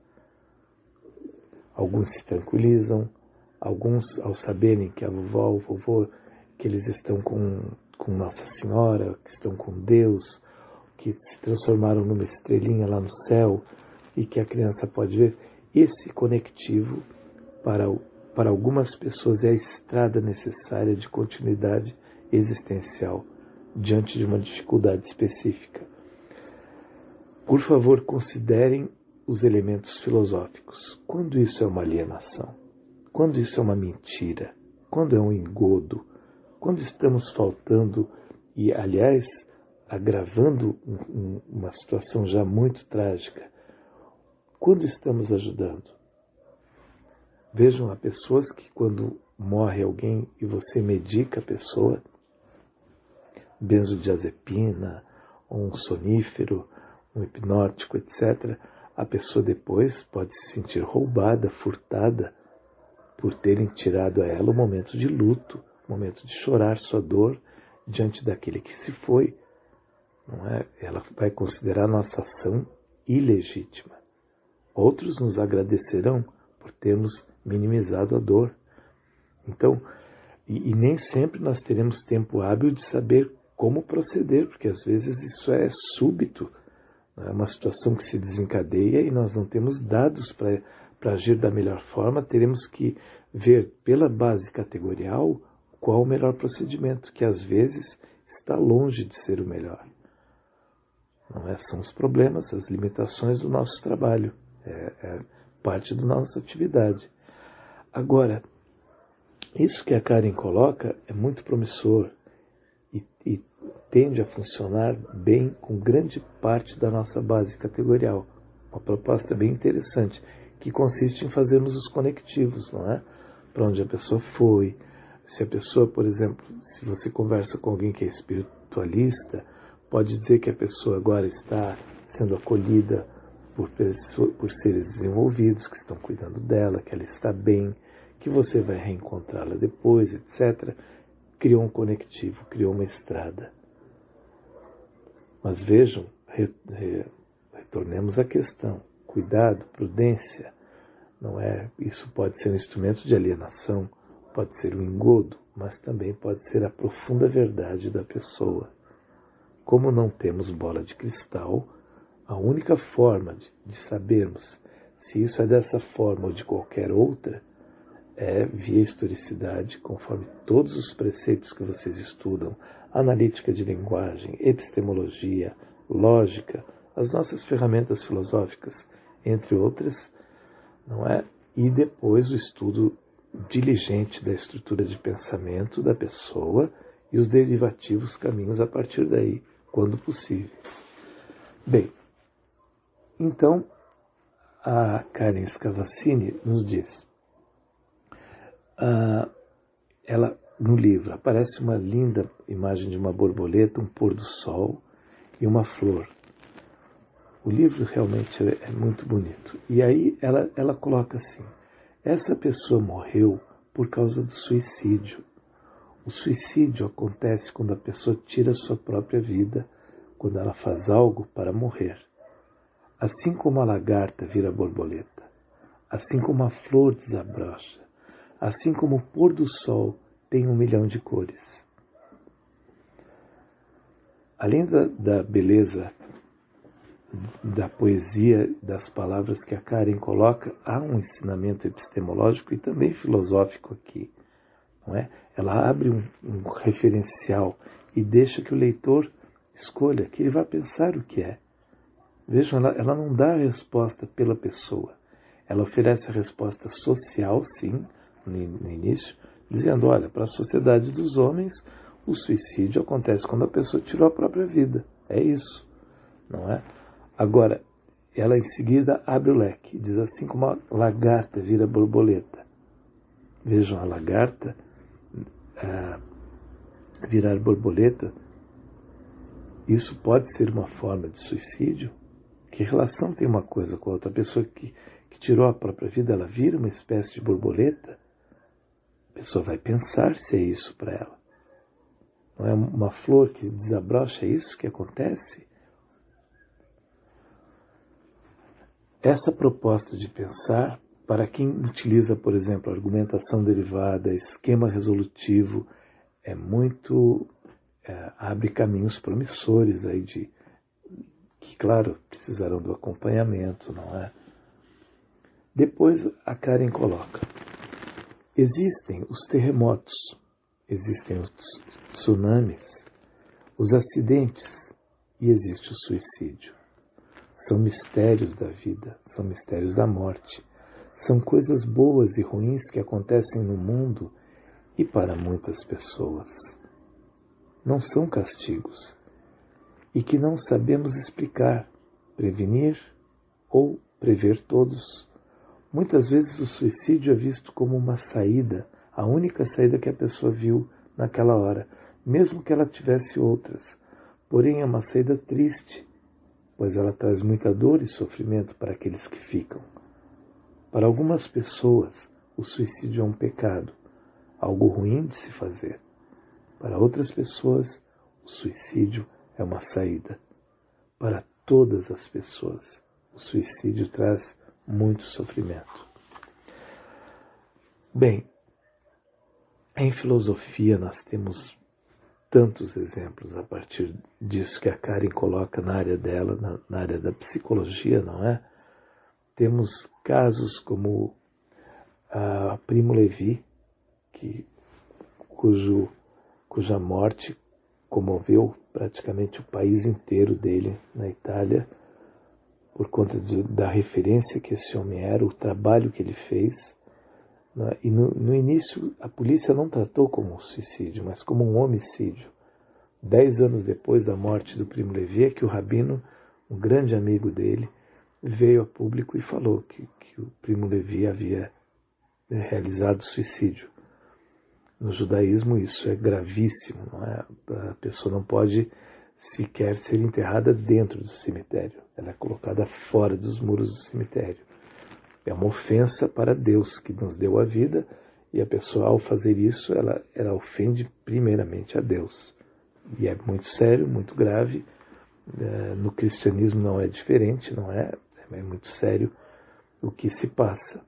Alguns se tranquilizam, alguns, ao saberem que a vovó, o vovô, que eles estão com, com Nossa Senhora, que estão com Deus, que se transformaram numa estrelinha lá no céu e que a criança pode ver, esse conectivo para, para algumas pessoas é a estrada necessária de continuidade existencial diante de uma dificuldade específica. Por favor, considerem os elementos filosóficos. Quando isso é uma alienação? Quando isso é uma mentira? Quando é um engodo? Quando estamos faltando e, aliás, agravando um, um, uma situação já muito trágica? Quando estamos ajudando? Vejam, há pessoas que quando morre alguém e você medica a pessoa, benzodiazepina, um sonífero, um hipnótico, etcétera, a pessoa depois pode se sentir roubada, furtada, por terem tirado a ela o momento de luto, o momento de chorar sua dor diante daquele que se foi. Não é? Ela vai considerar a nossa ação ilegítima. Outros nos agradecerão por termos minimizado a dor. Então, e, e nem sempre nós teremos tempo hábil de saber como proceder, porque às vezes isso é súbito. É uma situação que se desencadeia e nós não temos dados para agir da melhor forma. Teremos que ver pela base categorial qual o melhor procedimento, que às vezes está longe de ser o melhor. Não é? São os problemas, as limitações do nosso trabalho. É, é parte da nossa atividade. Agora, isso que a Karen coloca é muito promissor e, e tende a funcionar bem com grande parte da nossa base categorial. Uma proposta bem interessante, que consiste em fazermos os conectivos, não é? Para onde a pessoa foi. Se a pessoa, por exemplo, se você conversa com alguém que é espiritualista, pode dizer que a pessoa agora está sendo acolhida por, por seres desenvolvidos que estão cuidando dela, que ela está bem, que você vai reencontrá-la depois, etcétera. Criou um conectivo, criou uma estrada. Mas vejam, re, re, retornemos à questão. Cuidado, prudência. Não é, isso pode ser um instrumento de alienação, pode ser um engodo, mas também pode ser a profunda verdade da pessoa. Como não temos bola de cristal, a única forma de, de sabermos se isso é dessa forma ou de qualquer outra é via historicidade, conforme todos os preceitos que vocês estudam, analítica de linguagem, epistemologia, lógica, as nossas ferramentas filosóficas, entre outras, não é? E depois o estudo diligente da estrutura de pensamento da pessoa e os derivativos caminhos a partir daí, quando possível. Bem, então a Karen Scavacini nos diz, uh, ela no livro aparece uma linda imagem de uma borboleta, um pôr do sol e uma flor. O livro realmente é muito bonito. E aí ela, ela coloca assim, essa pessoa morreu por causa do suicídio. O suicídio acontece quando a pessoa tira sua própria vida, quando ela faz algo para morrer. Assim como a lagarta vira borboleta, assim como a flor desabrocha, assim como o pôr do sol tem um milhão de cores. Além da, da beleza da poesia, das palavras que a Karen coloca, há um ensinamento epistemológico e também filosófico aqui. Não é? Ela abre um, um referencial e deixa que o leitor escolha, que ele vá pensar o que é. Vejam, ela, ela não dá a resposta pela pessoa. Ela oferece a resposta social, sim, no, no início, dizendo, olha, para a sociedade dos homens, o suicídio acontece quando a pessoa tirou a própria vida. É isso, não é? Agora, ela em seguida abre o leque, diz assim como a lagarta vira borboleta. vejam a lagarta ah, virar borboleta. Isso pode ser uma forma de suicídio? Que relação tem uma coisa com a outra? A pessoa que, que tirou a própria vida, ela vira uma espécie de borboleta? A pessoa vai pensar se é isso para ela. Não é uma flor que desabrocha, é isso que acontece? Essa proposta de pensar, para quem utiliza, por exemplo, argumentação derivada, esquema resolutivo, é muito, é, abre caminhos promissores aí de, que, claro, precisarão do acompanhamento, não é? Depois a Karen coloca, existem os terremotos, existem os tsunamis, os acidentes e existe o suicídio. São mistérios da vida, são mistérios da morte. São coisas boas e ruins que acontecem no mundo e para muitas pessoas. Não são castigos e que não sabemos explicar, prevenir ou prever todos. Muitas vezes o suicídio é visto como uma saída, a única saída que a pessoa viu naquela hora, mesmo que ela tivesse outras. Porém, é uma saída triste, pois ela traz muita dor e sofrimento para aqueles que ficam. Para algumas pessoas, o suicídio é um pecado, algo ruim de se fazer. Para outras pessoas, o suicídio é uma saída. Para todas as pessoas, o suicídio traz muito sofrimento. Bem, em filosofia nós temos tantos exemplos a partir disso que a Karen coloca na área dela, na, na área da psicologia, não é? Temos casos como a Primo Levi, que, cujo, cuja morte comoveu praticamente o país inteiro dele na Itália, por conta de, da referência que esse homem era, o trabalho que ele fez. Né? E no, no início a polícia não tratou como um suicídio, mas como um homicídio. Dez anos depois da morte do Primo Levi, é que o rabino, um grande amigo dele, veio a público e falou que, que o Primo Levi havia realizado suicídio. No judaísmo isso é gravíssimo, não é? A pessoa não pode sequer ser enterrada dentro do cemitério. Ela é colocada fora dos muros do cemitério. É uma ofensa para Deus que nos deu a vida, e a pessoa, ao fazer isso, ela, ela ofende primeiramente a Deus. E é muito sério, muito grave. No cristianismo não é diferente, não é? É muito sério o que se passa.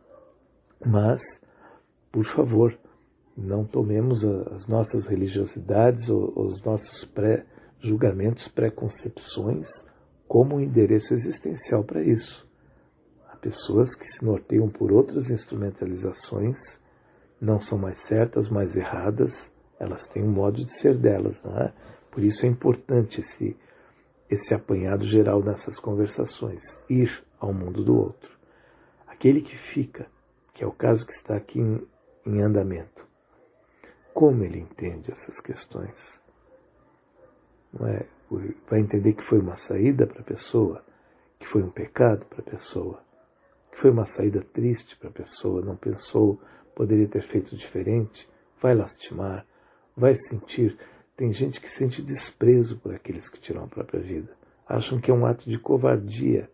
Mas, por favor, não tomemos as nossas religiosidades ou os nossos pré-julgamentos, pré-concepções como um endereço existencial para isso. Há pessoas que se norteiam por outras instrumentalizações, não são mais certas, mais erradas, elas têm um modo de ser delas, não é? Por isso é importante esse, esse apanhado geral nessas conversações, ir ao mundo do outro. Aquele que fica, que é o caso que está aqui em, em andamento, como ele entende essas questões? Não é? Vai entender que foi uma saída para a pessoa, que foi um pecado para a pessoa, que foi uma saída triste para a pessoa, não pensou, poderia ter feito diferente, vai lastimar, vai sentir. Tem gente que sente desprezo por aqueles que tiram a própria vida, acham que é um ato de covardia,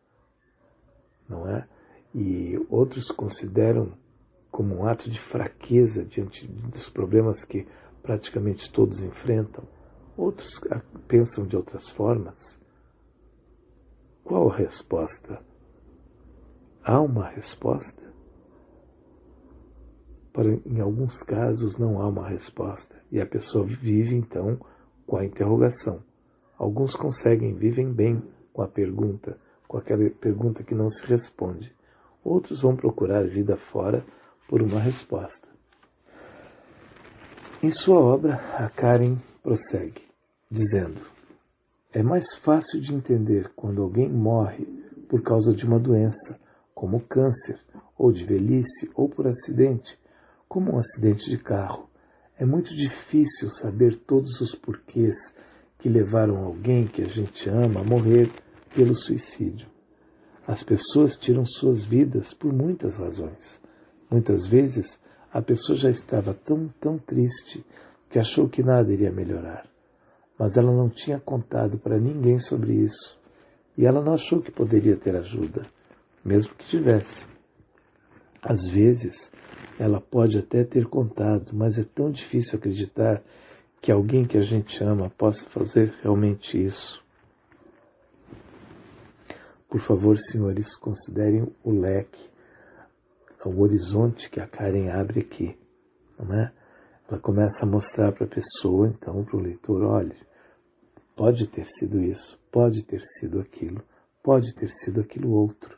não é? E outros consideram como um ato de fraqueza diante dos problemas que praticamente todos enfrentam. Outros pensam de outras formas. Qual a resposta? Há uma resposta? Para, em alguns casos não há uma resposta e a pessoa vive então com a interrogação. Alguns conseguem, vivem bem com a pergunta, com aquela pergunta que não se responde. Outros vão procurar vida fora por uma resposta. Em sua obra, a Karen prossegue, dizendo: é mais fácil de entender quando alguém morre por causa de uma doença, como câncer, ou de velhice, ou por acidente, como um acidente de carro. É muito difícil saber todos os porquês que levaram alguém que a gente ama a morrer pelo suicídio. As pessoas tiram suas vidas por muitas razões. Muitas vezes A pessoa já estava tão, tão triste que achou que nada iria melhorar. Mas ela não tinha contado para ninguém sobre isso. E ela não achou que poderia ter ajuda, mesmo que tivesse. Às vezes, ela pode até ter contado, mas é tão difícil acreditar que alguém que a gente ama possa fazer realmente isso. Por favor, senhores, considerem o leque, o horizonte que a Karen abre aqui, não é? Ela começa a mostrar para a pessoa, então, para o leitor, olha, pode ter sido isso, pode ter sido aquilo, pode ter sido aquilo outro.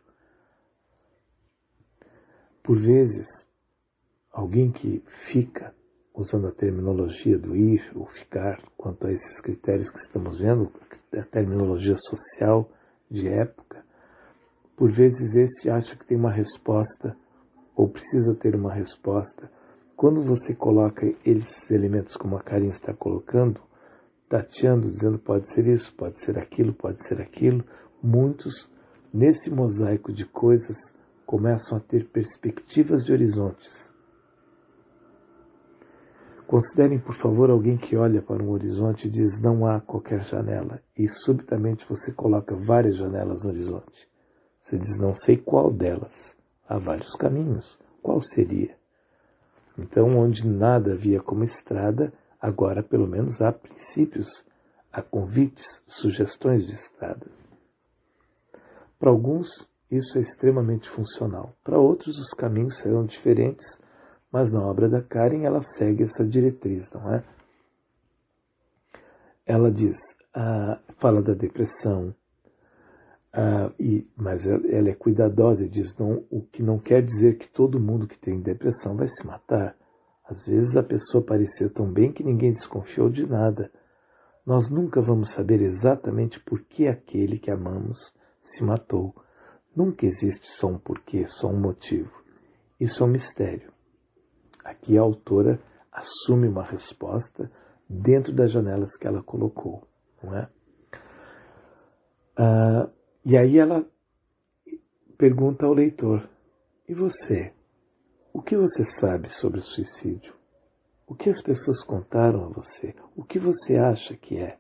Por vezes, alguém que fica, usando a terminologia do ir ou ficar, quanto a esses critérios que estamos vendo, a terminologia social de época, por vezes esse acha que tem uma resposta, ou precisa ter uma resposta. Quando você coloca esses elementos como a Karen está colocando, tateando, dizendo pode ser isso, pode ser aquilo, pode ser aquilo, muitos, nesse mosaico de coisas, começam a ter perspectivas de horizontes. Considerem, por favor, alguém que olha para um horizonte e diz não há qualquer janela, e subitamente você coloca várias janelas no horizonte. Você diz não sei qual delas, há vários caminhos, qual seria? Então, onde nada havia como estrada, agora pelo menos há princípios, há convites, sugestões de estrada. Para alguns, isso é extremamente funcional. Para outros, os caminhos serão diferentes, mas na obra da Karen ela segue essa diretriz, não é? Ela diz, ah, fala da depressão, ah, e, mas ela é cuidadosa e diz, não, o que não quer dizer que todo mundo que tem depressão vai se matar. Às vezes a pessoa parecia tão bem que ninguém desconfiou de nada. Nós nunca vamos saber exatamente por que aquele que amamos se matou. Nunca existe só um porquê, só um motivo. Isso é um mistério. Aqui a autora assume uma resposta dentro das janelas que ela colocou, não é? Ah, e aí ela pergunta ao leitor, e você? O que você sabe sobre o suicídio? O que as pessoas contaram a você? O que você acha que é?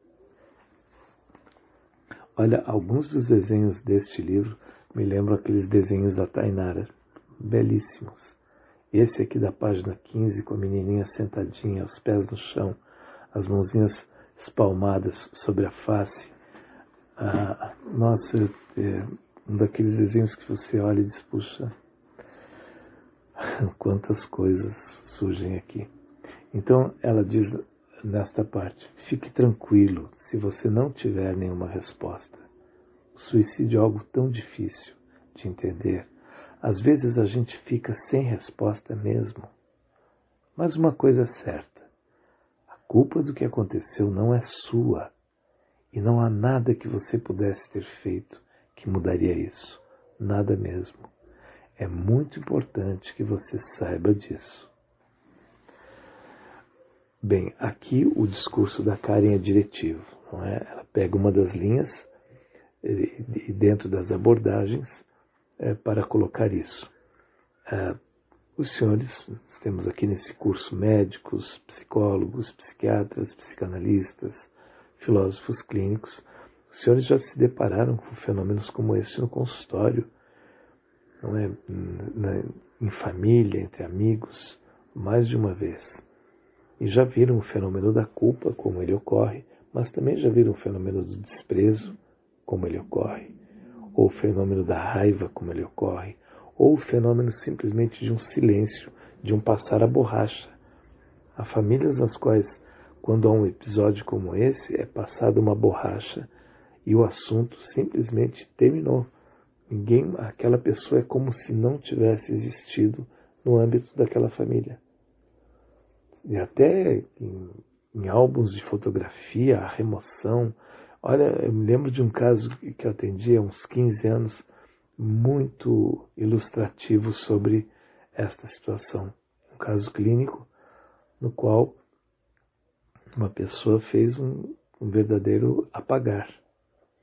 Olha, alguns dos desenhos deste livro me lembram aqueles desenhos da Tainara, belíssimos. Esse aqui da página quinze, com a menininha sentadinha, os pés no chão, as mãozinhas espalmadas sobre a face. Ah, nossa, é um daqueles desenhos que você olha e diz, puxa, quantas coisas surgem aqui. Então, ela diz nesta parte, fique tranquilo se você não tiver nenhuma resposta. O suicídio é algo tão difícil de entender. Às vezes a gente fica sem resposta mesmo. Mas uma coisa é certa, a culpa do que aconteceu não é sua. E não há nada que você pudesse ter feito que mudaria isso. Nada mesmo. É muito importante que você saiba disso. Bem, aqui o discurso da Karen é diretivo, não é? Ela pega uma das linhas e dentro das abordagens é, para colocar isso. É, os senhores, temos aqui nesse curso médicos, psicólogos, psiquiatras, psicanalistas, filósofos clínicos, os senhores já se depararam com fenômenos como esse no consultório, não é? Na, em família, entre amigos, mais de uma vez. E já viram o fenômeno da culpa, como ele ocorre, mas também já viram o fenômeno do desprezo, como ele ocorre, ou o fenômeno da raiva, como ele ocorre, ou o fenômeno simplesmente de um silêncio, de um passar a borracha. Há famílias nas quais, quando há um episódio como esse, é passada uma borracha e o assunto simplesmente terminou. Ninguém, aquela pessoa é como se não tivesse existido no âmbito daquela família. E até em, em álbuns de fotografia, a remoção. Olha, eu me lembro de um caso que eu atendi há uns quinze anos, muito ilustrativo sobre esta situação. Um caso clínico no qual uma pessoa fez um, um verdadeiro apagar.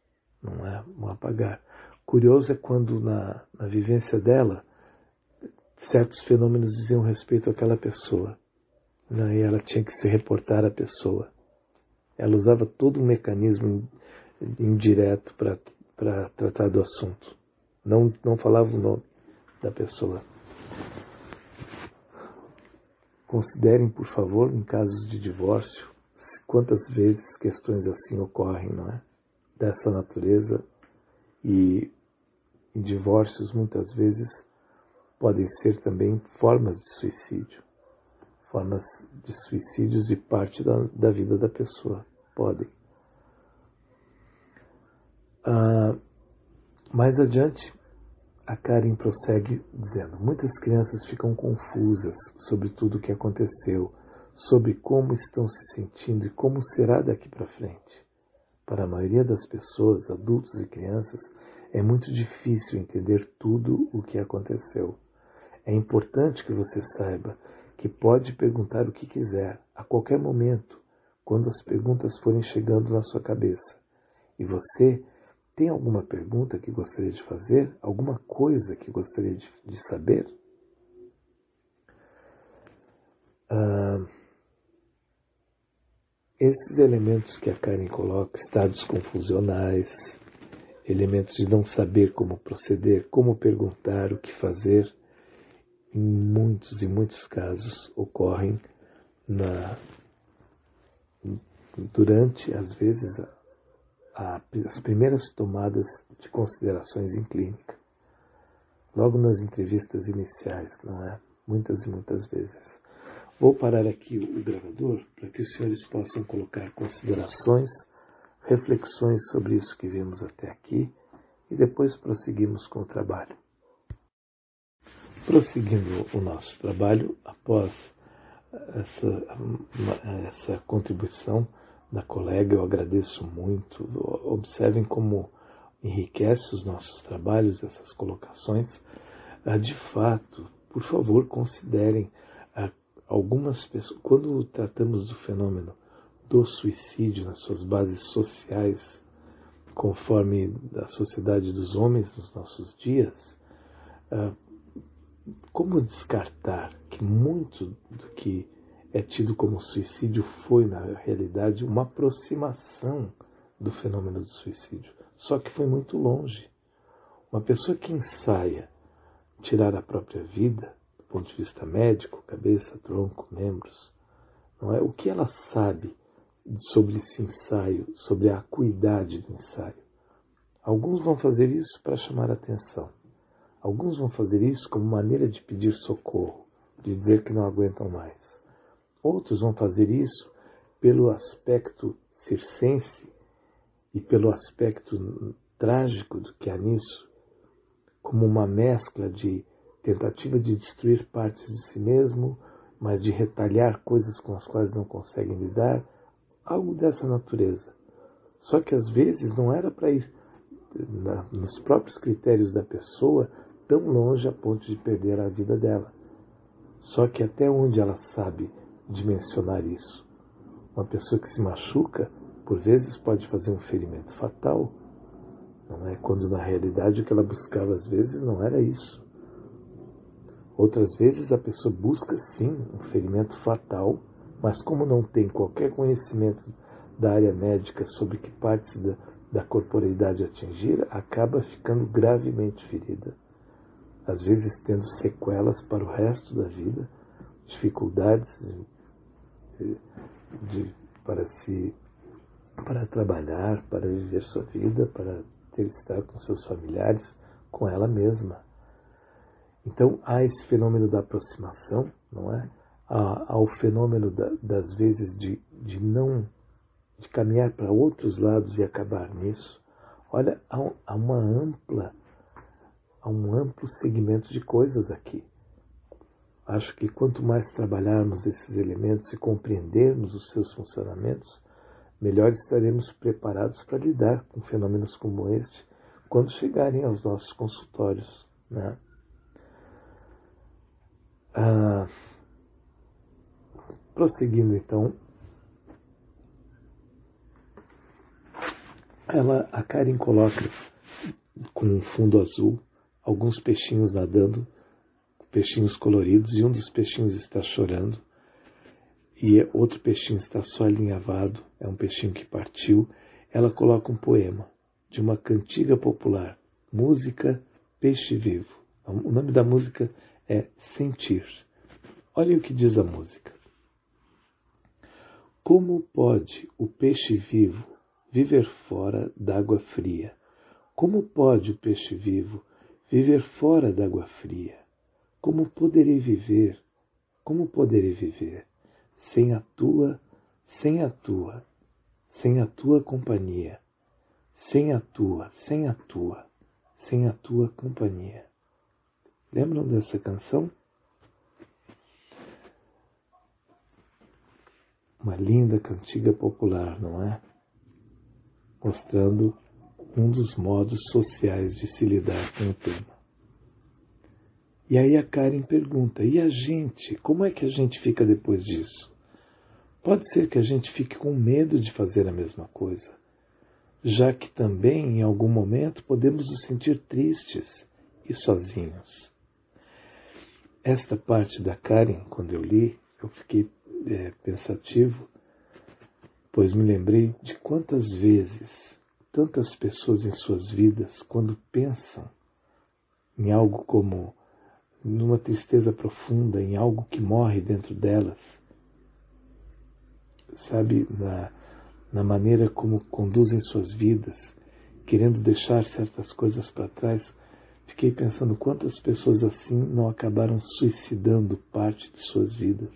Não é um apagar. Curioso é quando na, na vivência dela, certos fenômenos diziam respeito àquela pessoa, né? E ela tinha que se reportar à pessoa. Ela usava todo um mecanismo indireto para tratar do assunto. Não, não falava o nome da pessoa. Considerem, por favor, em casos de divórcio, quantas vezes questões assim ocorrem, não é? Dessa natureza. E em divórcios, muitas vezes, podem ser também formas de suicídio. Formas de suicídios de parte da, da vida da pessoa. Podem. Ah, mais adiante, a Karen prossegue dizendo: muitas crianças ficam confusas sobre tudo o que aconteceu, sobre como estão se sentindo e como será daqui para frente. Para a maioria das pessoas, adultos e crianças, é muito difícil entender tudo o que aconteceu. É importante que você saiba que pode perguntar o que quiser, a qualquer momento, quando as perguntas forem chegando na sua cabeça. E você tem alguma pergunta que gostaria de fazer? Alguma coisa que gostaria de, de saber? Ah, esses elementos que a Karen coloca, estados confusionais, elementos de não saber como proceder, como perguntar, o que fazer, em muitos e muitos casos ocorrem na, durante, às vezes, a, a, as primeiras tomadas de considerações em clínica. Logo nas entrevistas iniciais, não é? Muitas e muitas vezes. Vou parar aqui o gravador para que os senhores possam colocar considerações, reflexões sobre isso que vimos até aqui e depois prosseguimos com o trabalho. Prosseguindo o nosso trabalho, após essa, essa contribuição da colega, eu agradeço muito. Observem como enriquece os nossos trabalhos, essas colocações. De fato, por favor, considerem algumas pessoas, quando tratamos do fenômeno do suicídio nas suas bases sociais, conforme a sociedade dos homens nos nossos dias, como descartar que muito do que é tido como suicídio foi, na realidade, uma aproximação do fenômeno do suicídio, só que foi muito longe. Uma pessoa que ensaia tirar a própria vida, do ponto de vista médico, cabeça, tronco, membros, não é? O que ela sabe sobre esse ensaio, sobre a acuidade do ensaio? Alguns vão fazer isso para chamar a atenção. Alguns vão fazer isso como maneira de pedir socorro, de dizer que não aguentam mais. Outros vão fazer isso pelo aspecto circense e pelo aspecto trágico do que há nisso, como uma mescla de tentativa de destruir partes de si mesmo, mas de retalhar coisas com as quais não conseguem lidar, algo dessa natureza. Só que às vezes não era para ir na, nos próprios critérios da pessoa tão longe a ponto de perder a vida dela. Só que até onde ela sabe dimensionar isso? Uma pessoa que se machuca, por vezes, pode fazer um ferimento fatal, não é? Quando na realidade o que ela buscava às vezes não era isso. Outras vezes a pessoa busca sim um ferimento fatal, mas como não tem qualquer conhecimento da área médica sobre que partes da, da corporeidade atingir, acaba ficando gravemente ferida. Às vezes tendo sequelas para o resto da vida, dificuldades de, de, para, se, para trabalhar, para viver sua vida, para ter que estar com seus familiares, com ela mesma. Então há esse fenômeno da aproximação, não é? Há, há o fenômeno da, das vezes de, de não, de caminhar para outros lados e acabar nisso. Olha, há, há uma ampla, há um amplo segmento de coisas aqui. Acho que quanto mais trabalharmos esses elementos e compreendermos os seus funcionamentos, melhor estaremos preparados para lidar com fenômenos como este quando chegarem aos nossos consultórios, né? Ah, prosseguindo então, ela, a Karen coloca com um fundo azul alguns peixinhos nadando peixinhos coloridos e um dos peixinhos está chorando e outro peixinho está só alinhavado, é um peixinho que partiu. Ela coloca um poema de uma cantiga popular, Música Peixe Vivo. O nome da música é Sentir. Olha o que diz a música. Como pode o peixe vivo viver fora d'água fria? Como pode o peixe vivo viver fora d'água fria? Como poderei viver? Como poderei viver sem a tua, sem a tua, sem a tua companhia, sem a tua, sem a tua, sem a tua companhia? Lembram dessa canção? Uma linda cantiga popular, não é? Mostrando um dos modos sociais de se lidar com o tema. E aí a Karen pergunta, e a gente? Como é que a gente fica depois disso? Pode ser que a gente fique com medo de fazer a mesma coisa, já que também, em algum momento, podemos nos sentir tristes e sozinhos. Esta parte da Karen, quando eu li, eu fiquei é, pensativo, pois me lembrei de quantas vezes tantas pessoas em suas vidas, quando pensam em algo como numa tristeza profunda, em algo que morre dentro delas, sabe, na, na maneira como conduzem suas vidas, querendo deixar certas coisas para trás, fiquei pensando quantas pessoas assim não acabaram suicidando parte de suas vidas.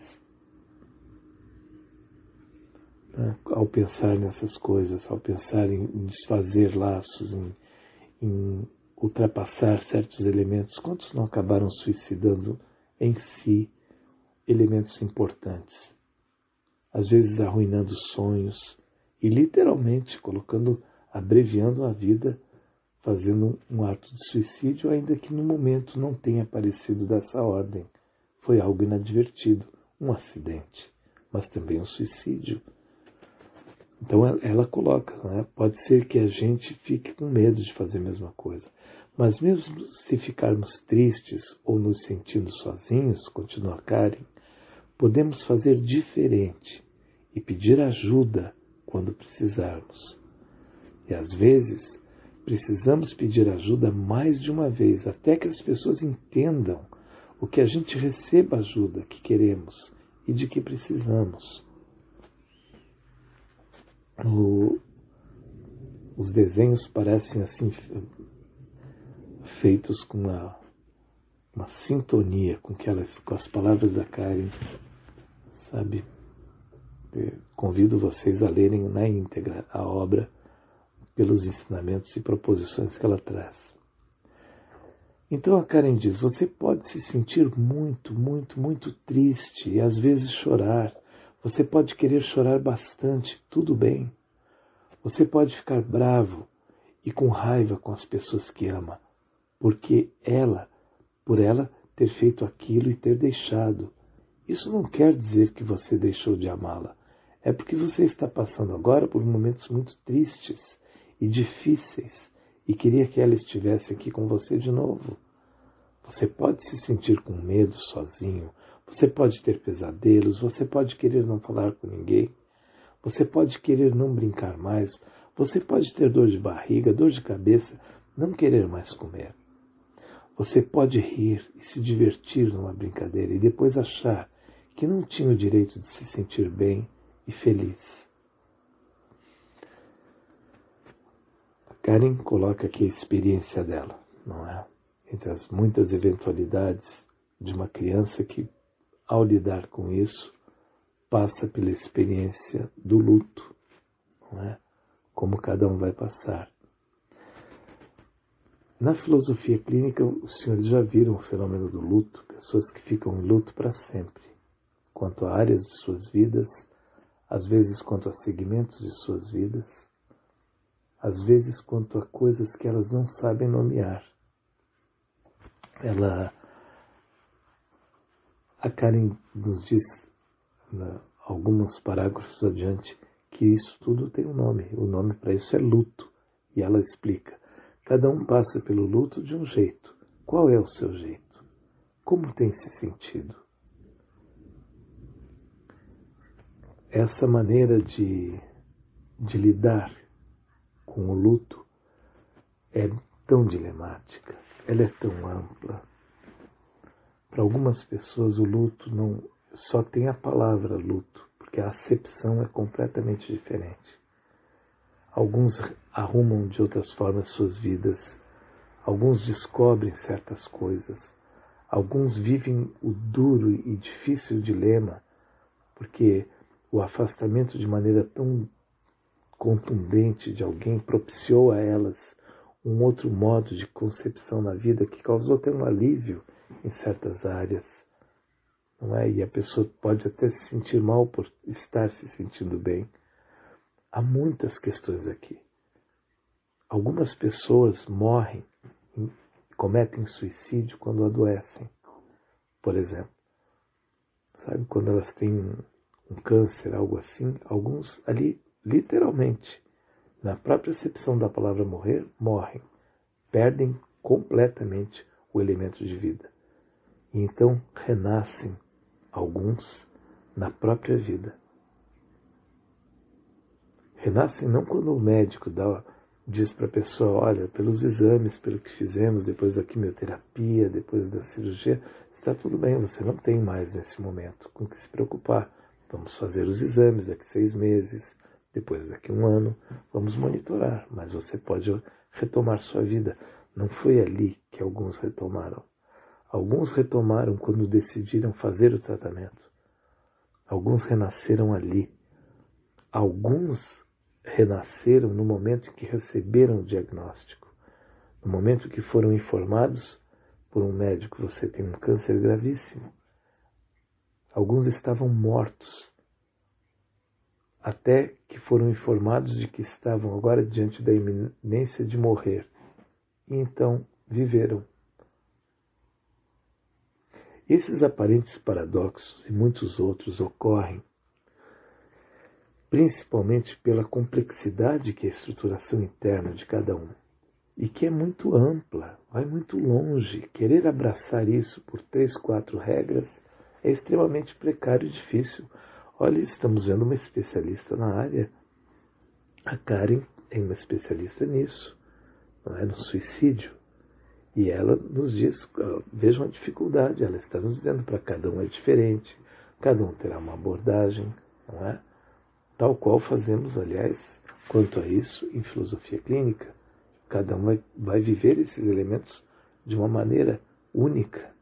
Né? Ao pensar nessas coisas, ao pensar em desfazer laços, em, em ultrapassar certos elementos, quantos não acabaram suicidando em si elementos importantes? Às vezes arruinando sonhos e literalmente colocando, abreviando a vida, fazendo um ato de suicídio, ainda que no momento não tenha parecido dessa ordem. Foi algo inadvertido, um acidente, mas também um suicídio. Então ela coloca, né? Pode ser que a gente fique com medo de fazer a mesma coisa, mas mesmo se ficarmos tristes ou nos sentindo sozinhos, continua Karen, podemos fazer diferente e pedir ajuda quando precisarmos. E às vezes precisamos pedir ajuda mais de uma vez, até que as pessoas entendam o que a gente receba a ajuda que queremos e de que precisamos. O, os desenhos parecem assim feitos com uma, uma sintonia com, que elas, com as palavras da Karen, sabe? Eu convido vocês a lerem na íntegra a obra pelos ensinamentos e proposições que ela traz. Então a Karen diz, você pode se sentir muito, muito, muito triste e às vezes chorar. Você pode querer chorar bastante, tudo bem. Você pode ficar bravo e com raiva com as pessoas que ama, porque ela, por ela ter feito aquilo e ter deixado. Isso não quer dizer que você deixou de amá-la. É porque você está passando agora por momentos muito tristes e difíceis e queria que ela estivesse aqui com você de novo. Você pode se sentir com medo sozinho, você pode ter pesadelos, você pode querer não falar com ninguém, você pode querer não brincar mais, você pode ter dor de barriga, dor de cabeça, não querer mais comer. Você pode rir e se divertir numa brincadeira e depois achar que não tinha o direito de se sentir bem e feliz. A Karen coloca aqui a experiência dela, não é? Entre as muitas eventualidades de uma criança que, ao lidar com isso, passa pela experiência do luto, não é? Como cada um vai passar. Na filosofia clínica, os senhores já viram o fenômeno do luto, pessoas que ficam em luto para sempre, quanto a áreas de suas vidas, às vezes quanto a segmentos de suas vidas, às vezes quanto a coisas que elas não sabem nomear. Ela, a Karen nos diz, né, alguns parágrafos adiante, que isso tudo tem um nome. O nome para isso é luto. E ela explica, cada um passa pelo luto de um jeito. Qual é o seu jeito? como tem se sentido? Essa maneira de, de lidar com o luto é tão dilemática, ela é tão ampla. Para algumas pessoas o luto não só tem a palavra luto, porque a acepção é completamente diferente. Alguns arrumam de outras formas suas vidas, alguns descobrem certas coisas, alguns vivem o duro e difícil dilema, porque o afastamento de maneira tão contundente de alguém propiciou a elas um outro modo de concepção na vida que causou até um alívio em certas áreas, não é? E a pessoa pode até se sentir mal por estar se sentindo bem. Há muitas questões aqui. Algumas pessoas morrem, cometem suicídio quando adoecem, por exemplo. Sabe, quando elas têm um câncer, algo assim, alguns ali, literalmente, na própria acepção da palavra morrer, morrem, perdem completamente o elemento de vida. E então renascem alguns na própria vida. Renascem não quando o médico dá, diz para a pessoa, olha, pelos exames, pelo que fizemos, depois da quimioterapia, depois da cirurgia, está tudo bem, você não tem mais nesse momento com que se preocupar. Vamos fazer os exames daqui a seis meses, depois daqui a um ano, vamos monitorar, mas você pode retomar sua vida. Não foi ali que alguns retomaram. Alguns retomaram quando decidiram fazer o tratamento. Alguns renasceram ali. Alguns renasceram no momento em que receberam o diagnóstico. No momento que foram informados por um médico, você tem um câncer gravíssimo. Alguns estavam mortos, até que foram informados de que estavam agora diante da iminência de morrer. E então viveram. Esses aparentes paradoxos e muitos outros ocorrem principalmente pela complexidade que é a estruturação interna de cada um, e que é muito ampla, vai muito longe. Querer abraçar isso por três, quatro regras é extremamente precário e difícil. Olha, estamos vendo uma especialista na área. A Karen é uma especialista nisso, não é? No suicídio. E ela nos diz, vejam a dificuldade, ela está nos dizendo para cada um é diferente, cada um terá uma abordagem, não é? Tal qual fazemos, aliás, quanto a isso, em filosofia clínica. Cada um vai, vai viver esses elementos de uma maneira única.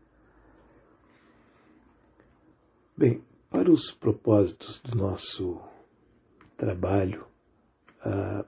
Bem, para os propósitos do nosso trabalho, ah,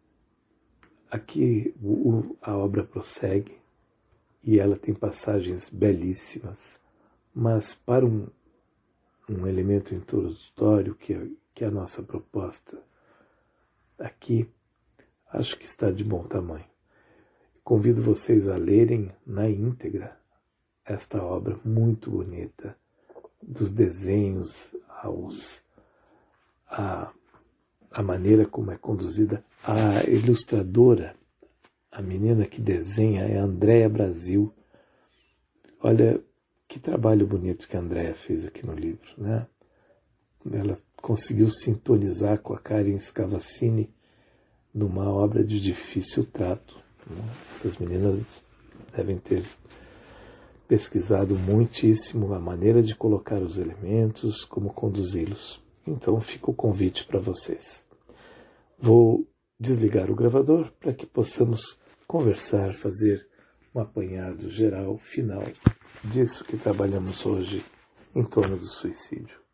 aqui o, a obra prossegue e ela tem passagens belíssimas, mas para um, um elemento introdutório que é, que é a nossa proposta aqui, acho que está de bom tamanho. Convido vocês a lerem na íntegra esta obra muito bonita, dos desenhos aos a, a maneira como é conduzida. A ilustradora, a menina que desenha, é a Andréa Brasil. Olha que trabalho bonito que a Andréa fez aqui no livro, né? Ela conseguiu sintonizar com a Karen Scavacini numa obra de difícil trato. Essas meninas devem ter pesquisado muitíssimo a maneira de colocar os elementos, como conduzi-los. Então fica o convite para vocês. Vou desligar o gravador para que possamos conversar, fazer um apanhado geral, final, disso que trabalhamos hoje em torno do suicídio.